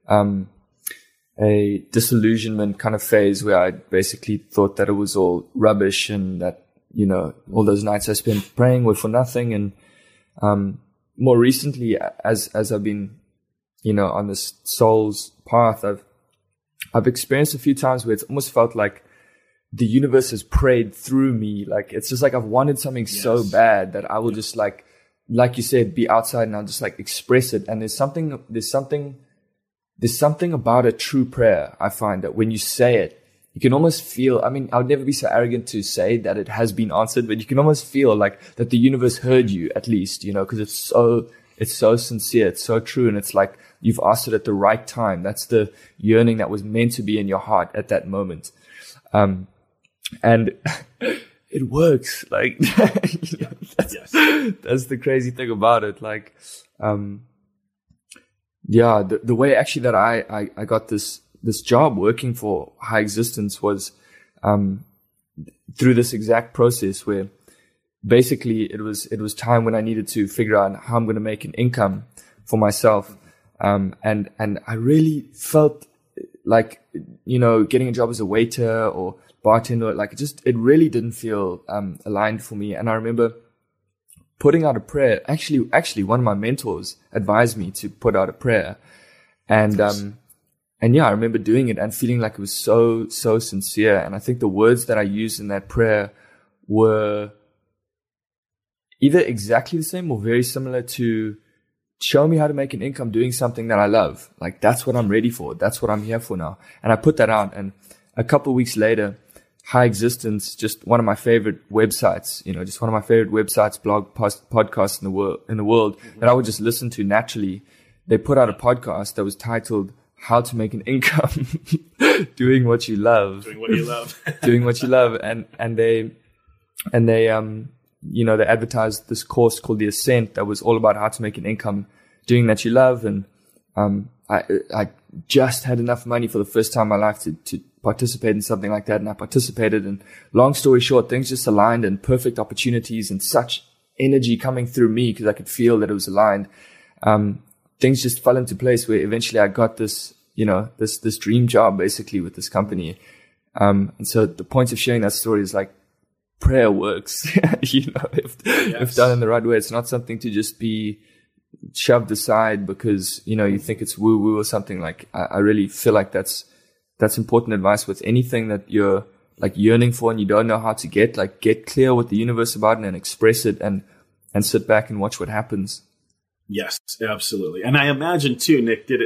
a disillusionment kind of phase where I basically thought that it was all rubbish and that, all those nights I spent praying were for nothing. And more recently, as I've been, on this soul's path, I've experienced a few times where it's almost felt like the universe has prayed through me. Like, it's just like I've wanted something so bad that I will just like you said, be outside and I'll just like express it. And there's something about a true prayer. I find that when you say it, you can almost feel, I would never be so arrogant to say that it has been answered, but you can almost feel like that the universe heard you at least, because it's so sincere. It's so true. And it's like you've asked it at the right time. That's the yearning that was meant to be in your heart at that moment. And it works. Like, that's the crazy thing about it. Like, the way actually that I got this job working for High Existence was through this exact process where basically it was time when I needed to figure out how I'm going to make an income for myself. And I really felt like, getting a job as a waiter or bartender, like it really didn't feel aligned for me. And I remember putting out a prayer. Actually, one of my mentors advised me to put out a prayer. And I remember doing it and feeling like it was so sincere. And I think the words that I used in that prayer were either exactly the same or very similar to show me how to make an income doing something that I love. Like, that's what I'm ready for. That's what I'm here for now. And I put that out. And a couple of weeks later, High Existence, just one of my favorite websites, just one of my favorite websites, blog, podcasts in the world that I would just listen to naturally. They put out a podcast that was titled How to Make an Income Doing What You Love. Doing what you love. Doing what you love. And they they advertised this course called The Ascent that was all about how to make an income doing that you love. And I just had enough money for the first time in my life to participate in something like that. And I participated, and long story short, things just aligned and perfect opportunities and such energy coming through me because I could feel that it was aligned. Things just fell into place where eventually I got this, this dream job basically with this company. And so the point of sharing that story is like prayer works, if done in the right way. It's not something to just be shoved aside because, you think it's woo woo or something. Like, I really feel like that's important advice with anything that you're like yearning for and you don't know how to get clear with the universe about it and express it and sit back and watch what happens. Yes, absolutely. And I imagine too, Nick, did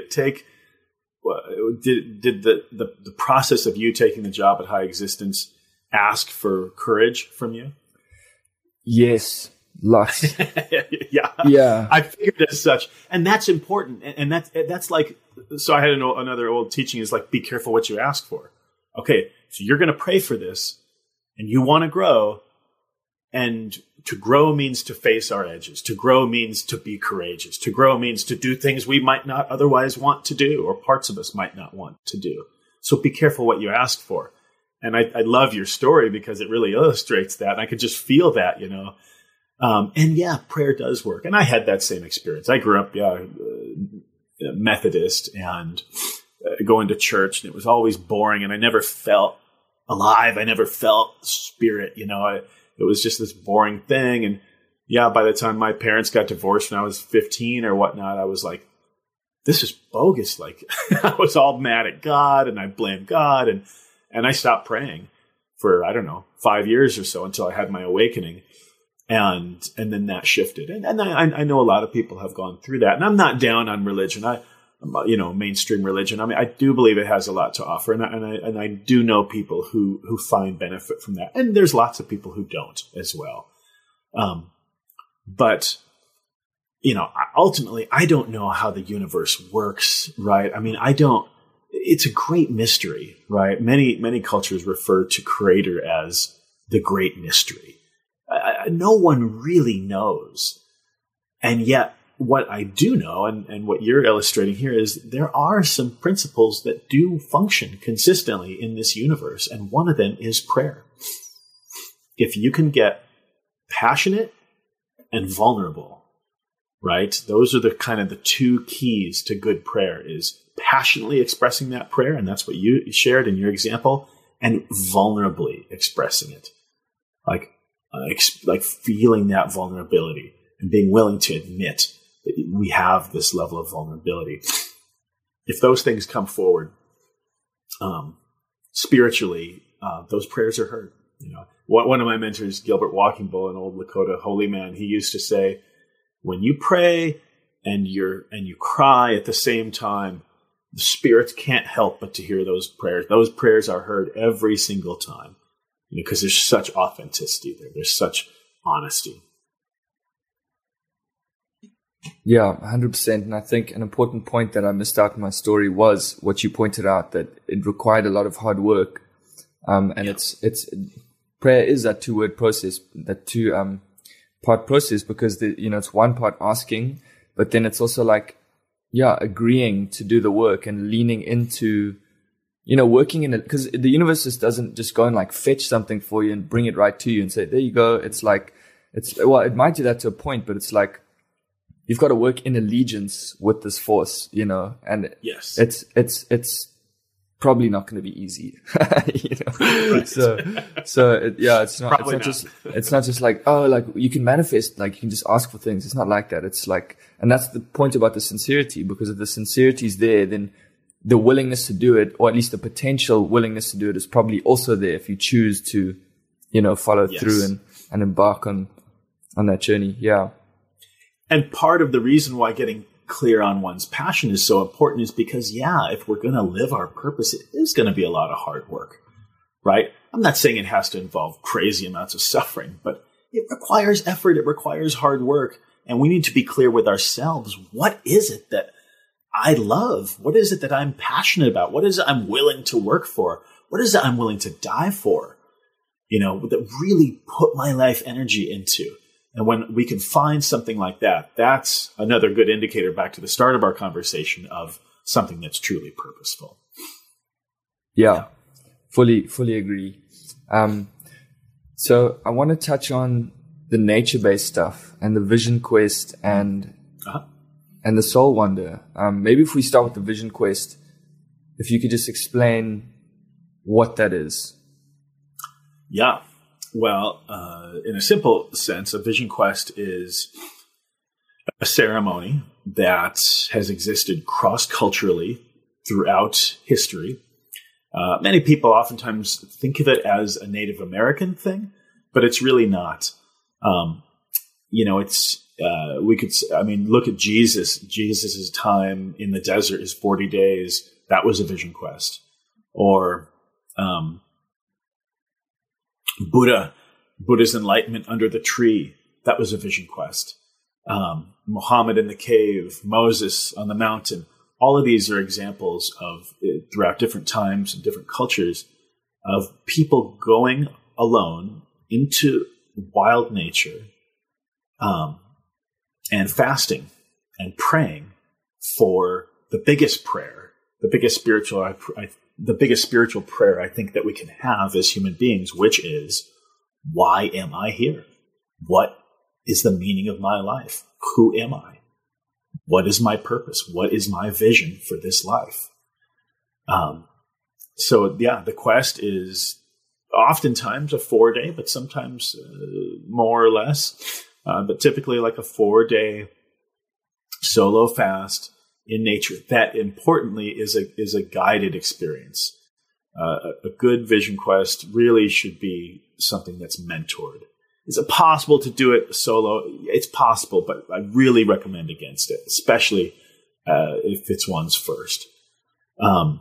the process of you taking the job at High Existence ask for courage from you? Yes, lots. Yeah. I figured as such, and that's important. And that's like, so I had another old teaching is like, be careful what you ask for. Okay, so you're going to pray for this, and you want to grow, and to grow means to face our edges. To grow means to be courageous. To grow means to do things we might not otherwise want to do, or parts of us might not want to do. So be careful what you ask for. And I love your story because it really illustrates that. And I could just feel that, and yeah, prayer does work. And I had that same experience. I grew up Methodist and going to church, and it was always boring, and I never felt alive. I never felt spirit, it was just this boring thing. And yeah, by the time my parents got divorced when I was 15 or whatnot, I was like, this is bogus. Like, I was all mad at God and I blamed God. And I stopped praying for, 5 years or so until I had my awakening. And then that shifted. And I know a lot of people have gone through that. And I'm not down on religion. Mainstream religion. I mean, I do believe it has a lot to offer, and I do know people who find benefit from that, and there's lots of people who don't as well. But ultimately, I don't know how the universe works, right? I mean, It's a great mystery, right? Many cultures refer to Creator as the great mystery. No one really knows, and yet, what I do know, and what you're illustrating here, is there are some principles that do function consistently in this universe, and one of them is prayer. If you can get passionate and vulnerable, right? Those are the two keys to good prayer: is passionately expressing that prayer, and that's what you shared in your example, and vulnerably expressing it, like feeling that vulnerability and being willing to admit that we have this level of vulnerability. If those things come forward spiritually, those prayers are heard. One of my mentors, Gilbert Walking Bull, an old Lakota holy man, he used to say, when you pray and you cry at the same time, the spirits can't help but to hear those prayers. Those prayers are heard every single time, because there's such authenticity there. There's such honesty. Yeah, 100%. And I think an important point that I missed out in my story was what you pointed out, that it required a lot of hard work. It's prayer is that two-word process, that part process, because it's one part asking, but then it's also agreeing to do the work and leaning into, working in it, because the universe just doesn't just go and fetch something for you and bring it right to you and say, there you go. It might do that to a point, but it's like, you've got to work in allegiance with this force, and yes, it's probably not going to be easy, Right. It's not just like, oh, you can manifest, you can just ask for things. It's not like that. It's and that's the point about the sincerity, because if the sincerity is there, then the willingness to do it, or at least the potential willingness to do it, is probably also there if you choose to, follow through and embark on that journey. Yeah. And part of the reason why getting clear on one's passion is so important is because, if we're going to live our purpose, it is going to be a lot of hard work, right? I'm not saying it has to involve crazy amounts of suffering, but it requires effort. It requires hard work. And we need to be clear with ourselves. What is it that I love? What is it that I'm passionate about? What is it I'm willing to work for? What is it I'm willing to die for? That really put my life energy into. And when we can find something like that, that's another good indicator, back to the start of our conversation, of something that's truly purposeful. Yeah. Fully agree. So I want to touch on the nature-based stuff and the vision quest and the soul wonder. Maybe if we start with the vision quest, if you could just explain what that is? Yeah. Well, in a simple sense, a vision quest is a ceremony that has existed cross-culturally throughout history. Many people oftentimes think of it as a Native American thing, but it's really not. Look at Jesus. Jesus's time in the desert is 40 days. That was a vision quest. Or Buddha's enlightenment under the tree. That was a vision quest. Muhammad in the cave, Moses on the mountain. All of these are examples of, throughout different times and different cultures, of people going alone into wild nature, and fasting and praying for the biggest prayer, the biggest spiritual prayer I think that we can have as human beings, which is, why am I here? What is the meaning of my life? Who am I? What is my purpose? What is my vision for this life? The quest is oftentimes a 4-day, but sometimes more or less, but typically like a 4-day solo fast in nature. That importantly is a guided experience. A good vision quest really should be something that's mentored. Is it possible to do it solo? It's possible, but I really recommend against it, especially if it's one's first. And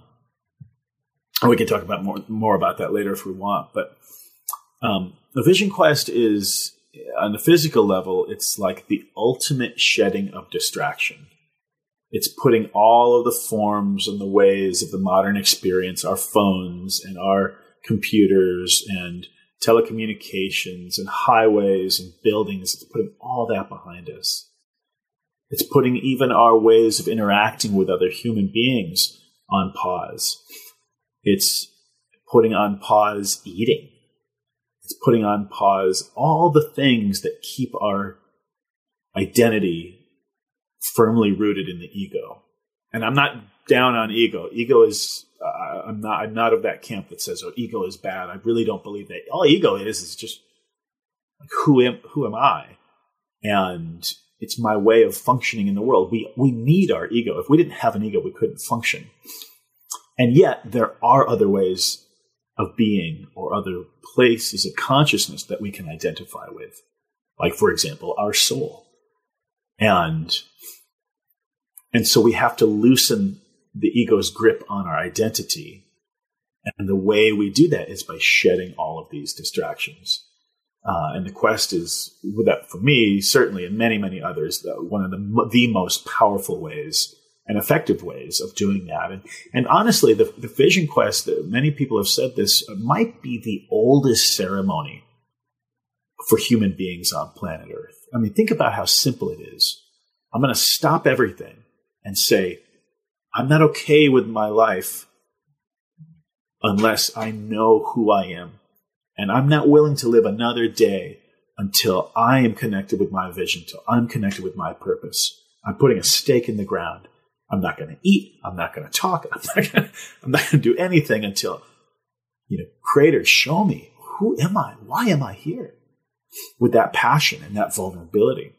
we can talk about more about that later if we want. But the vision quest is, on the physical level, it's like the ultimate shedding of distraction. It's putting all of the forms and the ways of the modern experience, our phones and our computers and telecommunications and highways and buildings, it's putting all that behind us. It's putting even our ways of interacting with other human beings on pause. It's putting on pause eating. It's putting on pause all the things that keep our identity firmly rooted in the ego. And I'm not down on ego. Ego is, I'm not of that camp that says, oh, ego is bad. I really don't believe that. All ego is just like, who am I? And it's my way of functioning in the world. We need our ego. If we didn't have an ego, we couldn't function. And yet there are other ways of being or other places of consciousness that we can identify with. Like, for example, our soul. And so we have to loosen the ego's grip on our identity. And the way we do that is by shedding all of these distractions. And the quest is, that for me, certainly, and many, many others, one of the most powerful ways and effective ways of doing that. And honestly, the vision quest, many people have said this, might be the oldest ceremony for human beings on planet Earth. I mean, think about how simple it is. I'm going to stop everything and say, I'm not okay with my life unless I know who I am. And I'm not willing to live another day until I am connected with my vision, until I'm connected with my purpose. I'm putting a stake in the ground. I'm not going to eat. I'm not going to talk. I'm not going to do anything until, Creator, show me, who am I? Why am I here? With that passion and that vulnerability.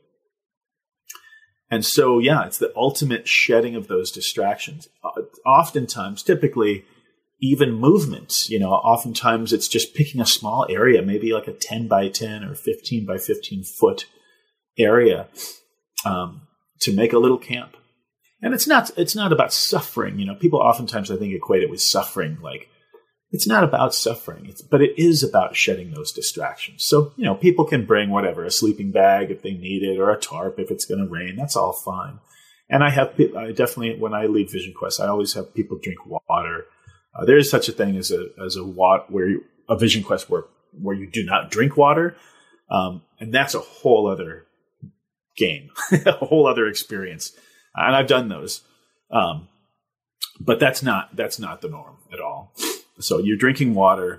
And so, it's the ultimate shedding of those distractions. Oftentimes, typically, even movements, oftentimes it's just picking a small area, maybe like a 10 by 10 or 15 by 15 foot area, to make a little camp. And it's not about suffering. People oftentimes, I think, equate it with suffering. Like, it's not about suffering, but it is about shedding those distractions. So, people can bring whatever, a sleeping bag if they need it, or a tarp if it's going to rain. That's all fine. And I definitely, when I lead Vision Quest, I always have people drink water. There is such a thing as a Vision Quest where you do not drink water. And that's a whole other game, a whole other experience. And I've done those. But that's not the norm at all. So you're drinking water.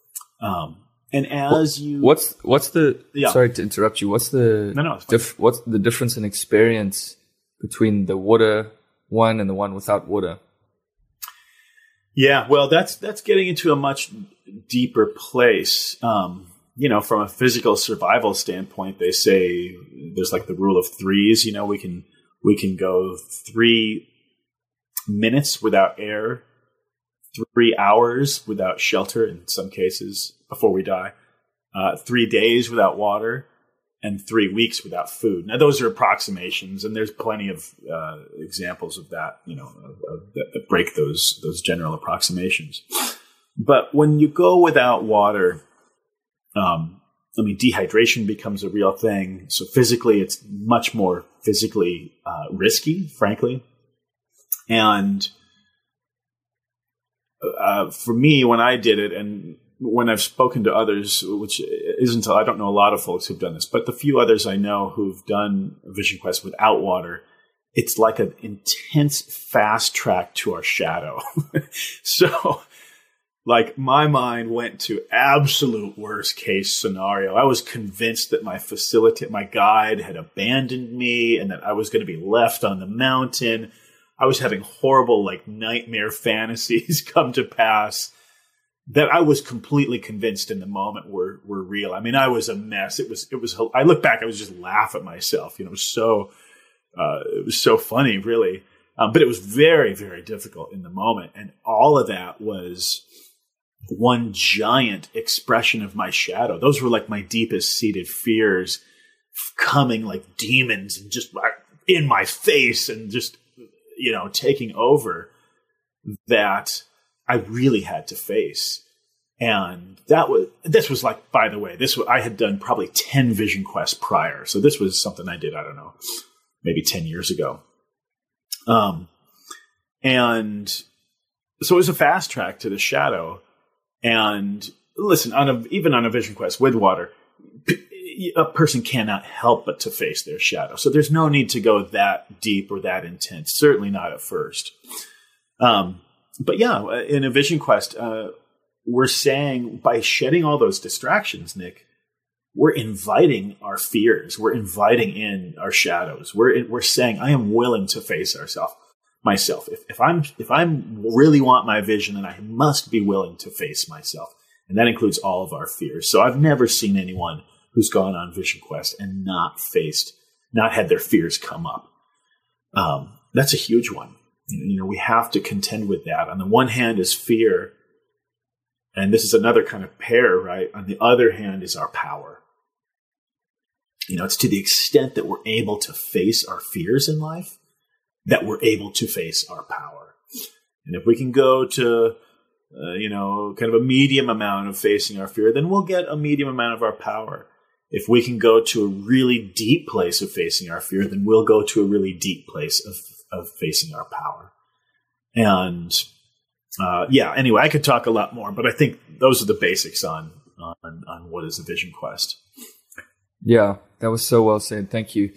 And as what's the, sorry to interrupt you. What's the, what's the difference in experience between the water one and the one without water? Yeah, well, that's getting into a much deeper place. From a physical survival standpoint, they say there's like the rule of threes. We can go 3 minutes without air, 3 hours without shelter in some cases before we die, 3 days without water, and 3 weeks without food. Now, those are approximations, and there's plenty of examples of that, that break those general approximations. But when you go without water, dehydration becomes a real thing. So physically, it's much more physically risky, frankly. And for me, when I did it, and when I've spoken to others, which isn't, I don't know a lot of folks who've done this, but the few others I know who've done a Vision Quest without water, it's like an intense fast track to our shadow. So, like, my mind went to absolute worst case scenario. I was convinced that my guide had abandoned me and that I was going to be left on the mountain. I was having horrible, like, nightmare fantasies come to pass that I was completely convinced in the moment were real. I mean, I was a mess. It was, I look back, I was just laugh at myself. It was so funny, really. But it was very, very difficult in the moment. And all of that was one giant expression of my shadow. Those were like my deepest seated fears coming like demons and just in my face and just, taking over, that I really had to face. And this was like, by the way, I had done probably 10 Vision Quests prior. So this was something I did, I don't know, maybe 10 years ago. And so it was a fast track to the shadow. And listen, even on a Vision Quest with water, a person cannot help but to face their shadow. So there's no need to go that deep or that intense. Certainly not at first. But yeah, in a Vision Quest, we're saying by shedding all those distractions, Nick, we're inviting our fears. We're inviting in our shadows. We're saying, I am willing to face myself. If I'm really want my vision, then I must be willing to face myself. And that includes all of our fears. So I've never seen anyone who's gone on Vision Quest and not had their fears come up. That's a huge one. We have to contend with that. On the one hand is fear, and this is another kind of pair, right? On the other hand is our power. It's to the extent that we're able to face our fears in life that we're able to face our power. And if we can go to, kind of a medium amount of facing our fear, then we'll get a medium amount of our power. If we can go to a really deep place of facing our fear, then we'll go to a really deep place of facing our power. And anyway, I could talk a lot more, but I think those are the basics on what is a Vision Quest. Yeah, that was so well said. Thank you.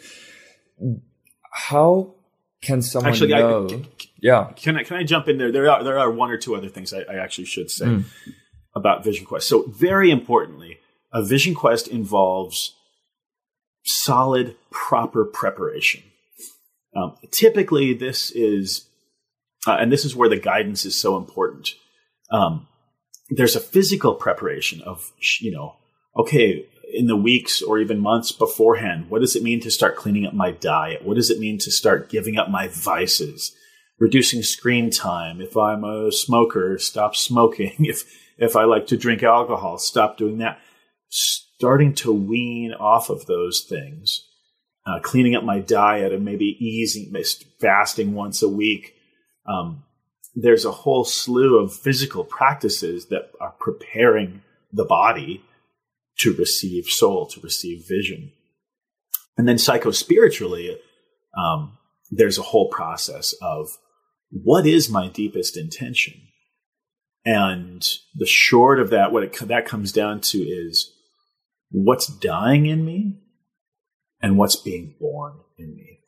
How can someone know? Can I jump in there? There are one or two other things I actually should say about Vision Quest. So very importantly, a Vision Quest involves solid, proper preparation. Typically, this is, and this is where the guidance is so important. There's a physical preparation of, okay, in the weeks or even months beforehand, what does it mean to start cleaning up my diet? What does it mean to start giving up my vices? Reducing screen time. If I'm a smoker, stop smoking. If I like to drink alcohol, stop doing that. Starting to wean off of those things. Cleaning up my diet and maybe fasting once a week. There's a whole slew of physical practices that are preparing the body to receive soul, to receive vision. And then psychospiritually, there's a whole process of what is my deepest intention? And the short of that, that comes down to is what's dying in me and what's being born in me.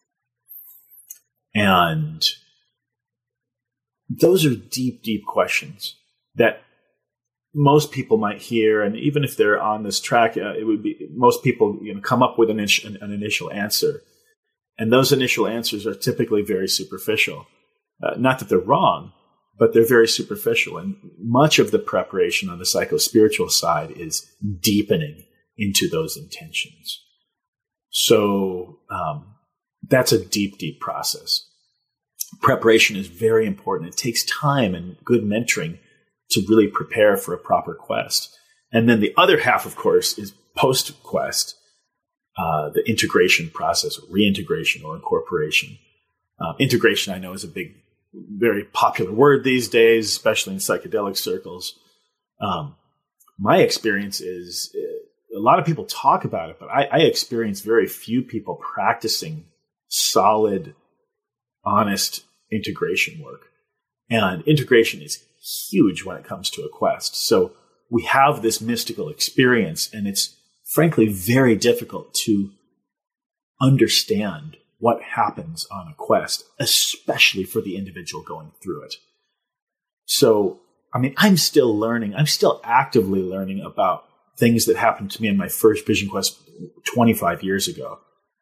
And those are deep, deep questions that most people might hear, and even if they're on this track, it would be most people come up with an initial answer, and those initial answers are typically very superficial. Not that they're wrong, but they're very superficial. And much of the preparation on the psycho-spiritual side is deepening into those intentions. So that's a deep, deep process. Preparation is very important. It takes time and good mentoring to really prepare for a proper quest. And then the other half, of course, is post-quest, the integration process, or reintegration or incorporation. Integration, I know, is a big, very popular word these days, especially in psychedelic circles. My experience is a lot of people talk about it, but I experience very few people practicing solid, honest integration work. And integration is huge when it comes to a quest. So we have this mystical experience, and it's frankly very difficult to understand what happens on a quest, especially for the individual going through it. So, I mean, I'm still learning. I'm still actively learning about things that happened to me in my first Vision Quest 25 years ago.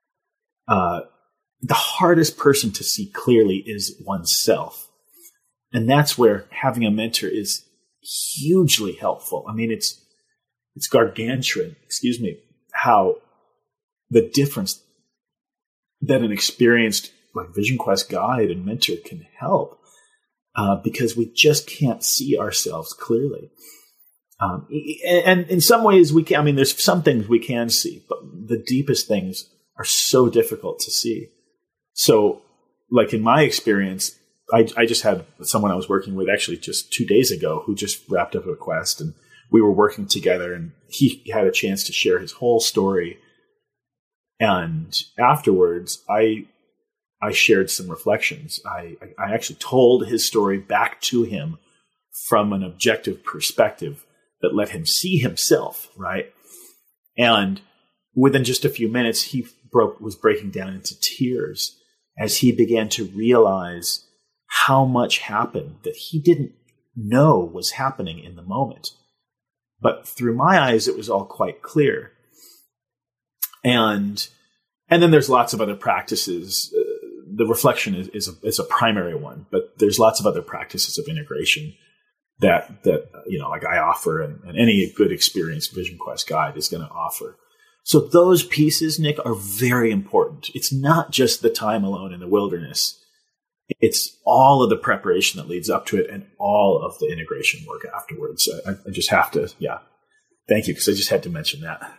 The hardest person to see clearly is oneself. And that's where having a mentor is hugely helpful. I mean, it's gargantuan, how the difference that an experienced like Vision Quest guide and mentor can help, because we just can't see ourselves clearly. And in some ways we can, I mean, there's some things we can see, but the deepest things are so difficult to see. So like in my experience, I just had someone I was working with actually just 2 days ago who just wrapped up a quest, and we were working together, and he had a chance to share his whole story. And afterwards, I shared some reflections. I actually told his story back to him from an objective perspective that let him see himself, right? And within just a few minutes, he was breaking down into tears as he began to realize how much happened that he didn't know was happening in the moment. But through my eyes, it was all quite clear. And then there's lots of other practices. The reflection is a primary one, but there's lots of other practices of integration that like I offer, and any good experienced Vision Quest guide is going to offer. So those pieces, Nick, are very important. It's not just the time alone in the wilderness. It's all of the preparation that leads up to it and all of the integration work afterwards. I just have to, thank you, because I just had to mention that.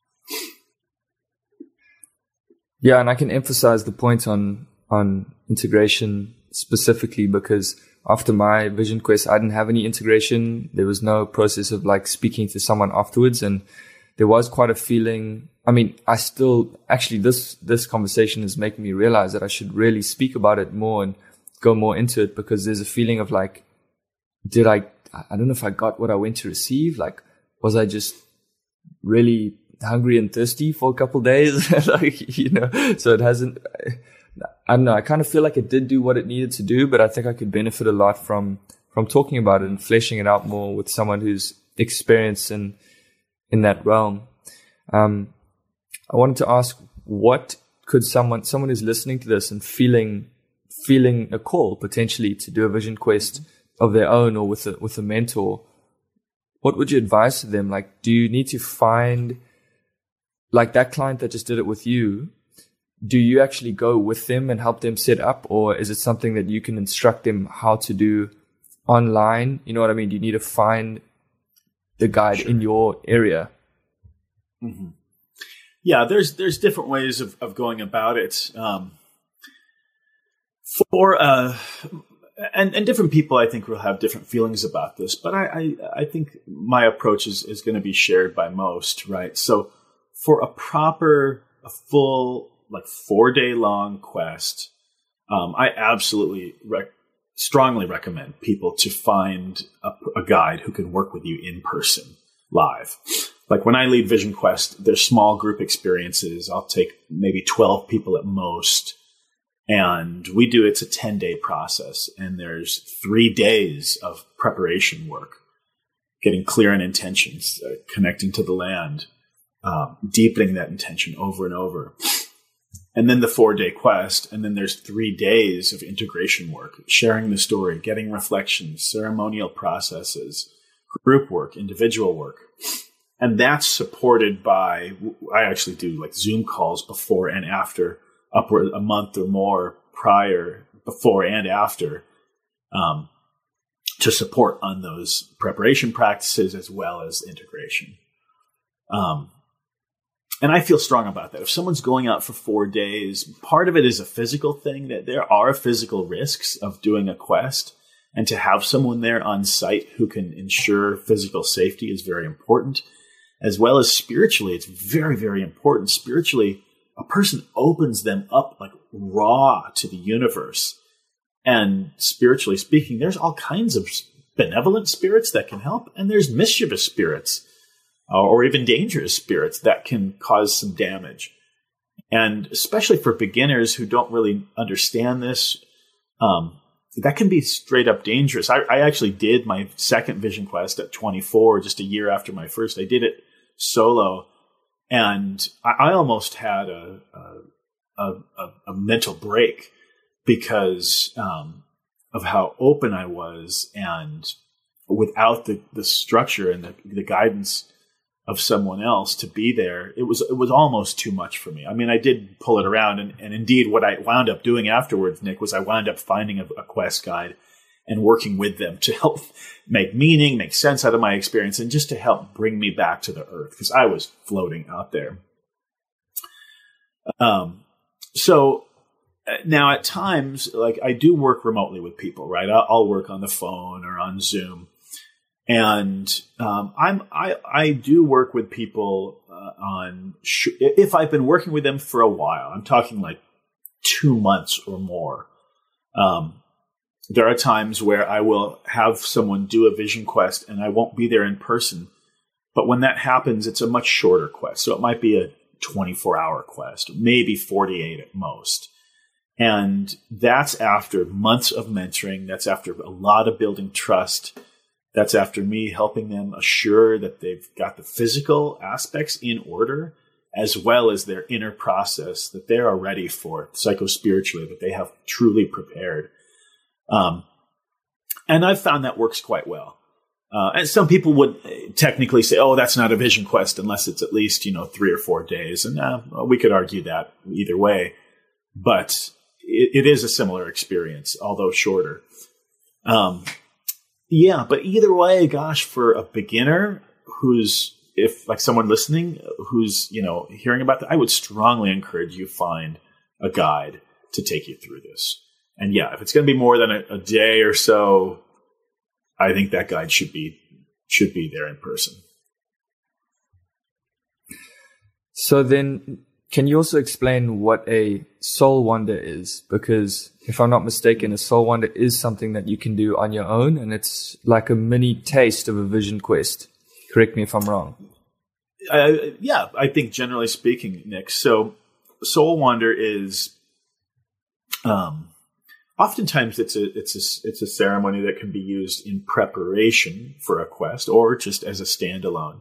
Yeah, and I can emphasize the point on integration specifically because after my Vision Quest, I didn't have any integration. There was no process of like speaking to someone afterwards, and there was quite a feeling. I mean, I still actually this conversation is making me realize that I should really speak about it more and go more into it, because there's a feeling of like, I don't know if I got what I went to receive. Like, was I just really hungry and thirsty for a couple of days? So it hasn't, I don't know. I kind of feel like it did do what it needed to do, but I think I could benefit a lot from talking about it and fleshing it out more with someone who's experienced in that realm. I wanted to ask, what could someone who's listening to this and feeling a call potentially to do a Vision Quest of their own or with a mentor, what would you advise to them? Like, do you need to find, like that client that just did it with you, do you actually go with them and help them set up, or is it something that you can instruct them how to do online? You know what I mean? Do you need to find the guide in your area? Mm-hmm. Yeah, there's different ways of going about it. And different people, I think, will have different feelings about this, but I think my approach is going to be shared by most, right? So for a full, like 4-day long quest, I absolutely strongly recommend people to find a guide who can work with you in person, live. Like when I lead Vision Quest, there's small group experiences. I'll take maybe 12 people at most. And it's a 10-day process. And there's 3 days of preparation work, getting clear on intentions, connecting to the land, deepening that intention over and over. and then the 4-day quest. And then there's 3 days of integration work, sharing the story, getting reflections, ceremonial processes, group work, individual work. And that's supported by, I actually do like Zoom calls before and after, upward a month or more prior, before and after, to support on those preparation practices as well as integration. And I feel strong about that. If someone's going out for 4 days, part of it is a physical thing, that there are physical risks of doing a quest. And to have someone there on site who can ensure physical safety is very important. As well as spiritually, it's very, very important. Spiritually, a person opens them up like raw to the universe. And spiritually speaking, there's all kinds of benevolent spirits that can help. And there's mischievous spirits or even dangerous spirits that can cause some damage. And especially for beginners who don't really understand this, that can be straight up dangerous. I actually did my second vision quest at 24, just a year after my first. I did it solo, and I almost had a mental break because of how open I was, and without the structure and the guidance of someone else to be there, it was almost too much for me. I mean, I did pull it around, and indeed what I wound up doing afterwards, Nick, was I wound up finding a quest guide and working with them to help make meaning, make sense out of my experience, and just to help bring me back to the earth, because I was floating out there. So now at times, like, I do work remotely with people, right? I'll work on the phone or on Zoom. And I do work with people if I've been working with them for a while. I'm talking like 2 months or more. There are times where I will have someone do a vision quest and I won't be there in person. But when that happens, it's a much shorter quest. So it might be a 24-hour quest, maybe 48 at most. And that's after months of mentoring. That's after a lot of building trust. That's after me helping them assure that they've got the physical aspects in order, as well as their inner process, that they are ready for psychospiritually, that they have truly prepared. And I've found that works quite well. And some people would technically say, oh, that's not a vision quest unless it's at least, 3 or 4 days. And we could argue that either way. But it is a similar experience, although shorter. Yeah, but either way, gosh, for a beginner if like someone listening who's, hearing about that, I would strongly encourage you find a guide to take you through this. And yeah, if it's going to be more than a day or so, I think that guide should be there in person. So then, can you also explain what a soul wander is? Because if I'm not mistaken, a soul wander is something that you can do on your own, and it's like a mini taste of a vision quest. Correct me if I'm wrong. Yeah, I think generally speaking, Nick. So soul wander is, oftentimes it's a ceremony that can be used in preparation for a quest or just as a standalone.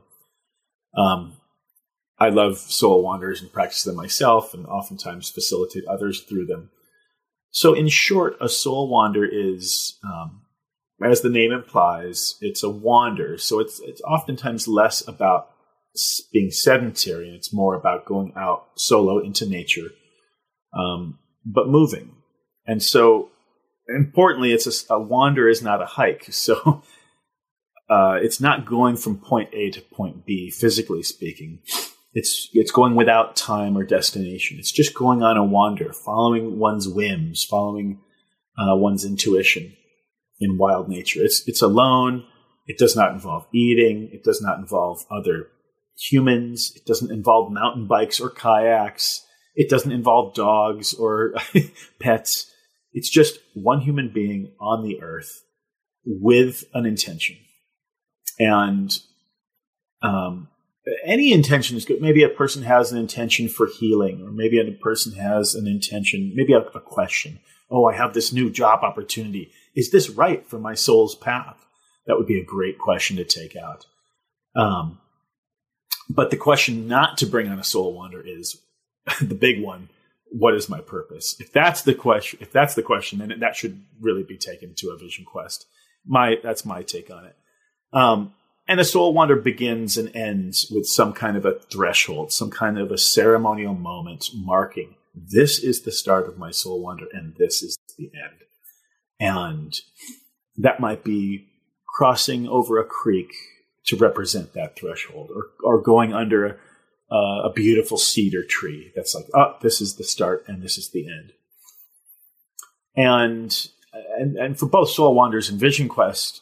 I love soul wanders and practice them myself, and oftentimes facilitate others through them. So in short, a soul wander is, as the name implies, it's a wander. So it's oftentimes less about being sedentary, and it's more about going out solo into nature, but moving. And so importantly, a wander is not a hike. So it's not going from point A to point B, physically speaking. It's going without time or destination. It's just going on a wander, following one's whims, following one's intuition in wild nature. It's alone. It does not involve eating. It does not involve other humans. It doesn't involve mountain bikes or kayaks. It doesn't involve dogs or pets. It's just one human being on the earth with an intention. And any intention is good. Maybe a person has an intention for healing, or maybe a person has an intention, maybe a question. Oh, I have this new job opportunity. Is this right for my soul's path? That would be a great question to take out. But the question not to bring on a soul wander is the big one. what is my purpose? If that's the question, then that should really be taken to a vision quest. That's my take on it. And a soul wander begins and ends with some kind of a threshold, some kind of a ceremonial moment marking, this is the start of my soul wander and this is the end. And that might be crossing over a creek to represent that threshold, or going under a beautiful cedar tree that's like, oh, this is the start and this is the end. And for both Soul Wanders and Vision Quest,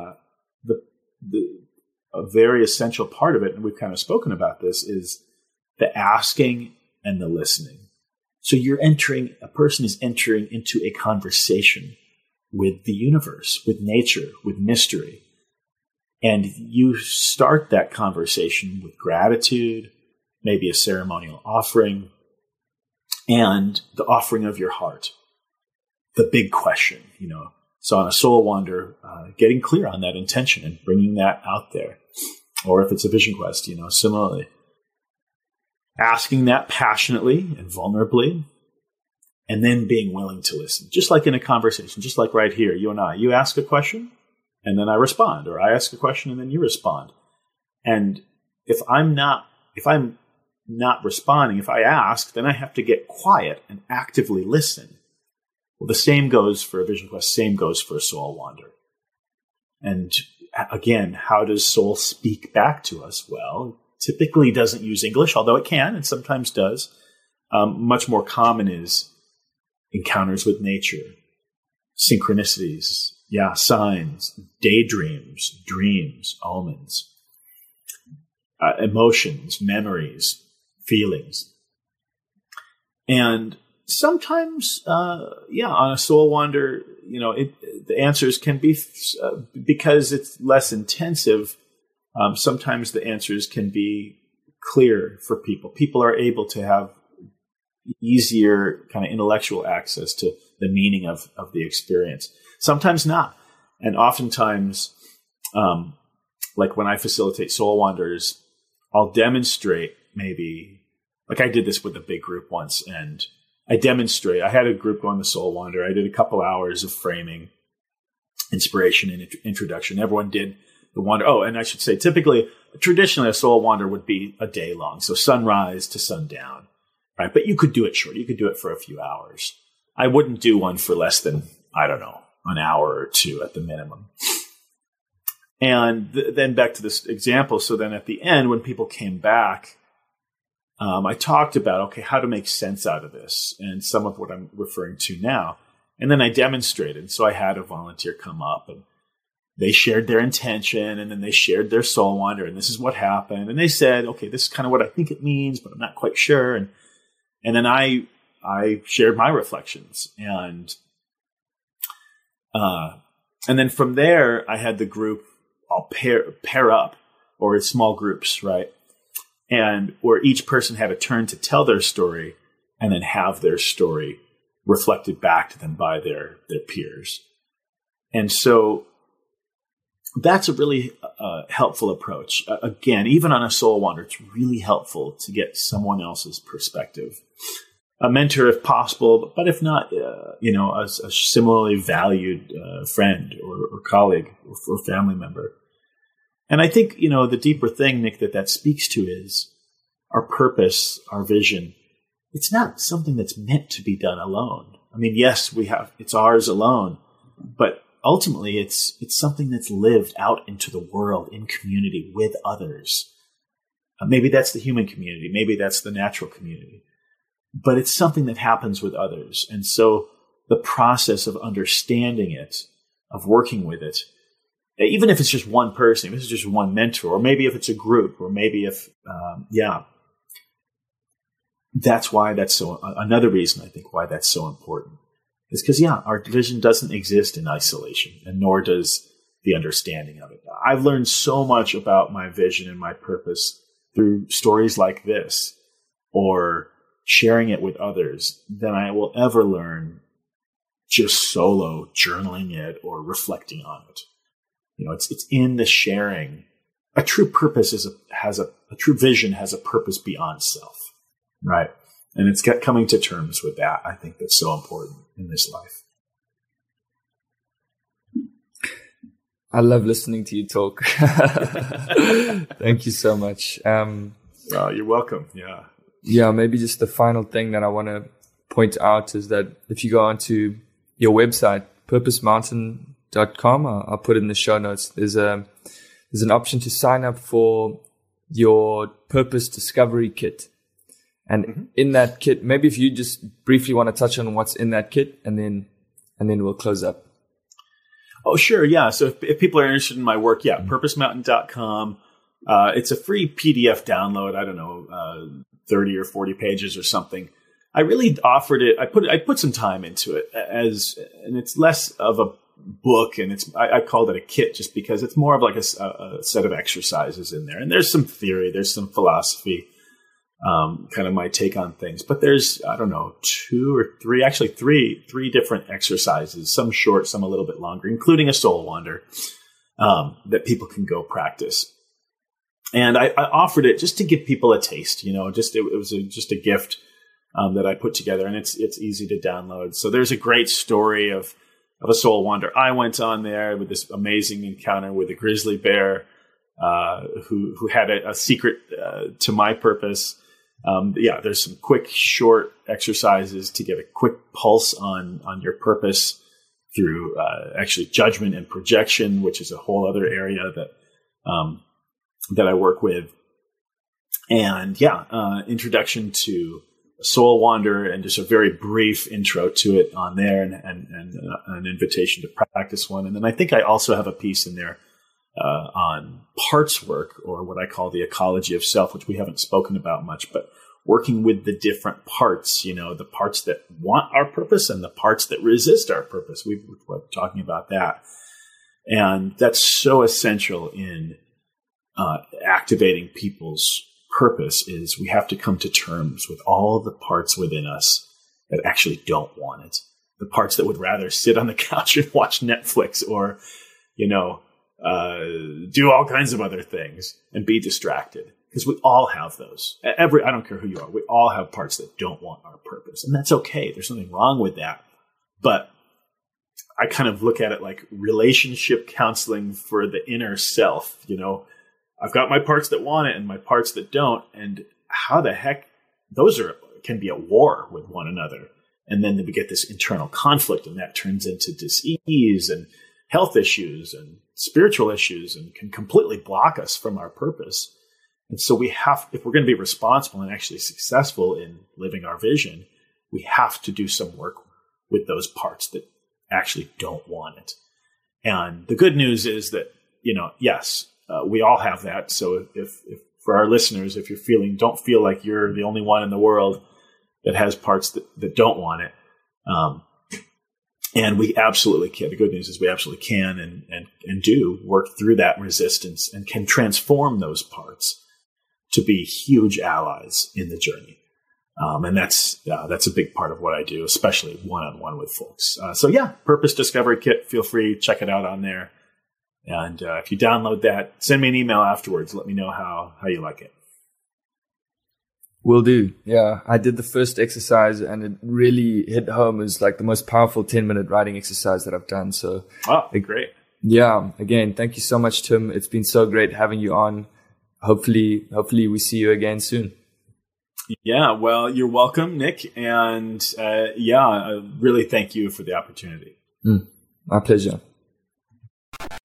a very essential part of it, and we've kind of spoken about this, is the asking and the listening. So a person is entering into a conversation with the universe, with nature, with mystery. And you start that conversation with gratitude, maybe a ceremonial offering, and the offering of your heart. The big question, So on a soul wander, getting clear on that intention and bringing that out there. Or if it's a vision quest, similarly. Asking that passionately and vulnerably, and then being willing to listen. Just like in a conversation, just like right here, you and I. You ask a question, and then I respond. Or I ask a question, and then you respond. And if I'm not responding, if I ask, then I have to get quiet and actively listen. Well, the same goes for a vision quest, same goes for a soul wander. And again, how does soul speak back to us? Well, typically doesn't use English, although it can and sometimes does. Much more common is encounters with nature, synchronicities, signs, daydreams, dreams, omens, emotions, memories, feelings. And sometimes, on a soul wander, the answers can be, because it's less intensive, sometimes the answers can be clear for people. People are able to have easier kind of intellectual access to the meaning of the experience. Sometimes not. And oftentimes, like when I facilitate soul wanders, I'll demonstrate maybe, like I did this with a big group once, and I had a group go on the soul wander. I did a couple hours of framing, inspiration, and introduction. Everyone did the wander. Oh, and I should say, traditionally, a soul wander would be a day long. So sunrise to sundown, right? But you could do it short. You could do it for a few hours. I wouldn't do one for less than, an hour or two at the minimum. And then back to this example. So then at the end, when people came back, I talked about, how to make sense out of this and some of what I'm referring to now. And then I demonstrated. So I had a volunteer come up and they shared their intention, and then they shared their soul wander, and this is what happened. And they said, okay, this is kind of what I think it means, but I'm not quite sure. And then I shared my reflections. And then from there, I had the group all pair up, or in small groups, right? And where each person had a turn to tell their story and then have their story reflected back to them by their peers. And so that's a really helpful approach. Again, even on a soul wander, it's really helpful to get someone else's perspective. A mentor if possible, but if not, a similarly valued friend or colleague or family member. And I think, the deeper thing, Nick, that speaks to is our purpose, our vision. It's not something that's meant to be done alone. I mean, yes, it's ours alone, but ultimately it's something that's lived out into the world in community with others. Maybe that's the human community. Maybe that's the natural community. But it's something that happens with others. And so the process of understanding it, of working with it, even if it's just one person, if it's just one mentor, or maybe if it's a group, or maybe if, that's why that's so, another reason I think why that's so important is because, our vision doesn't exist in isolation, and nor does the understanding of it. I've learned so much about my vision and my purpose through stories like this, or sharing it with others, than I will ever learn just solo journaling it or reflecting on it. It's in the sharing. A true purpose has a true vision has a purpose beyond self, right? And it's coming to terms with that. I think that's so important in this life. I love listening to you talk. Thank you so much. Oh, you're welcome. Yeah. Yeah, maybe just the final thing that I want to point out is that if you go onto your website, purposemountain.com, I'll put it in the show notes. There's an option to sign up for your Purpose Discovery Kit. And in that kit, maybe if you just briefly want to touch on what's in that kit, and then we'll close up. Oh, sure. Yeah. So if people are interested in my work, purposemountain.com. It's a free PDF download. I don't know, 30 or 40 pages or something. I really offered it. I put some time into it and it's less of a book, and I called it a kit just because it's more of like a set of exercises in there. And there's some theory, there's some philosophy, kind of my take on things. But there's, I don't know, three different exercises, some short, some a little bit longer, including a soul wander, that people can go practice. And I offered it just to give people a taste, it was just a gift that I put together, and it's easy to download. So there's a great story of a soul wander I went on there with this amazing encounter with a grizzly bear, who had a secret to my purpose. There's some quick, short exercises to get a quick pulse on your purpose through actually judgment and projection, which is a whole other area that I work with. And introduction to soul wander, and just a very brief intro to it on there, and an invitation to practice one. And then I think I also have a piece in there on parts work, or what I call the ecology of self, which we haven't spoken about much, but working with the different parts, the parts that want our purpose and the parts that resist our purpose. We're talking about that. And that's so essential in activating people's purpose. Is we have to come to terms with all the parts within us that actually don't want it. The parts that would rather sit on the couch and watch Netflix, or, do all kinds of other things and be distracted. Because we all have those. I don't care who you are. We all have parts that don't want our purpose. And that's okay. There's nothing wrong with that. But I kind of look at it like relationship counseling for the inner self. I've got my parts that want it and my parts that don't. And how the heck those can be at war with one another. And then we get this internal conflict, and that turns into dis-ease and health issues and spiritual issues, and can completely block us from our purpose. And so if we're going to be responsible and actually successful in living our vision, we have to do some work with those parts that actually don't want it. And the good news is that, yes, we all have that. So if for our listeners, if don't feel like you're the only one in the world that has parts that don't want it. And we absolutely can. The good news is we absolutely can and do work through that resistance, and can transform those parts to be huge allies in the journey. And that's a big part of what I do, especially one-on-one with folks. Purpose Discovery Kit, feel free, check it out on there. And if you download that, send me an email afterwards. Let me know how you like it. Will do. Yeah, I did the first exercise, and it really hit home as like the most powerful 10-minute writing exercise that I've done. So, great. Yeah. Again, thank you so much, Tim. It's been so great having you on. Hopefully we see you again soon. Yeah, well, you're welcome, Nick. And I really thank you for the opportunity. My pleasure.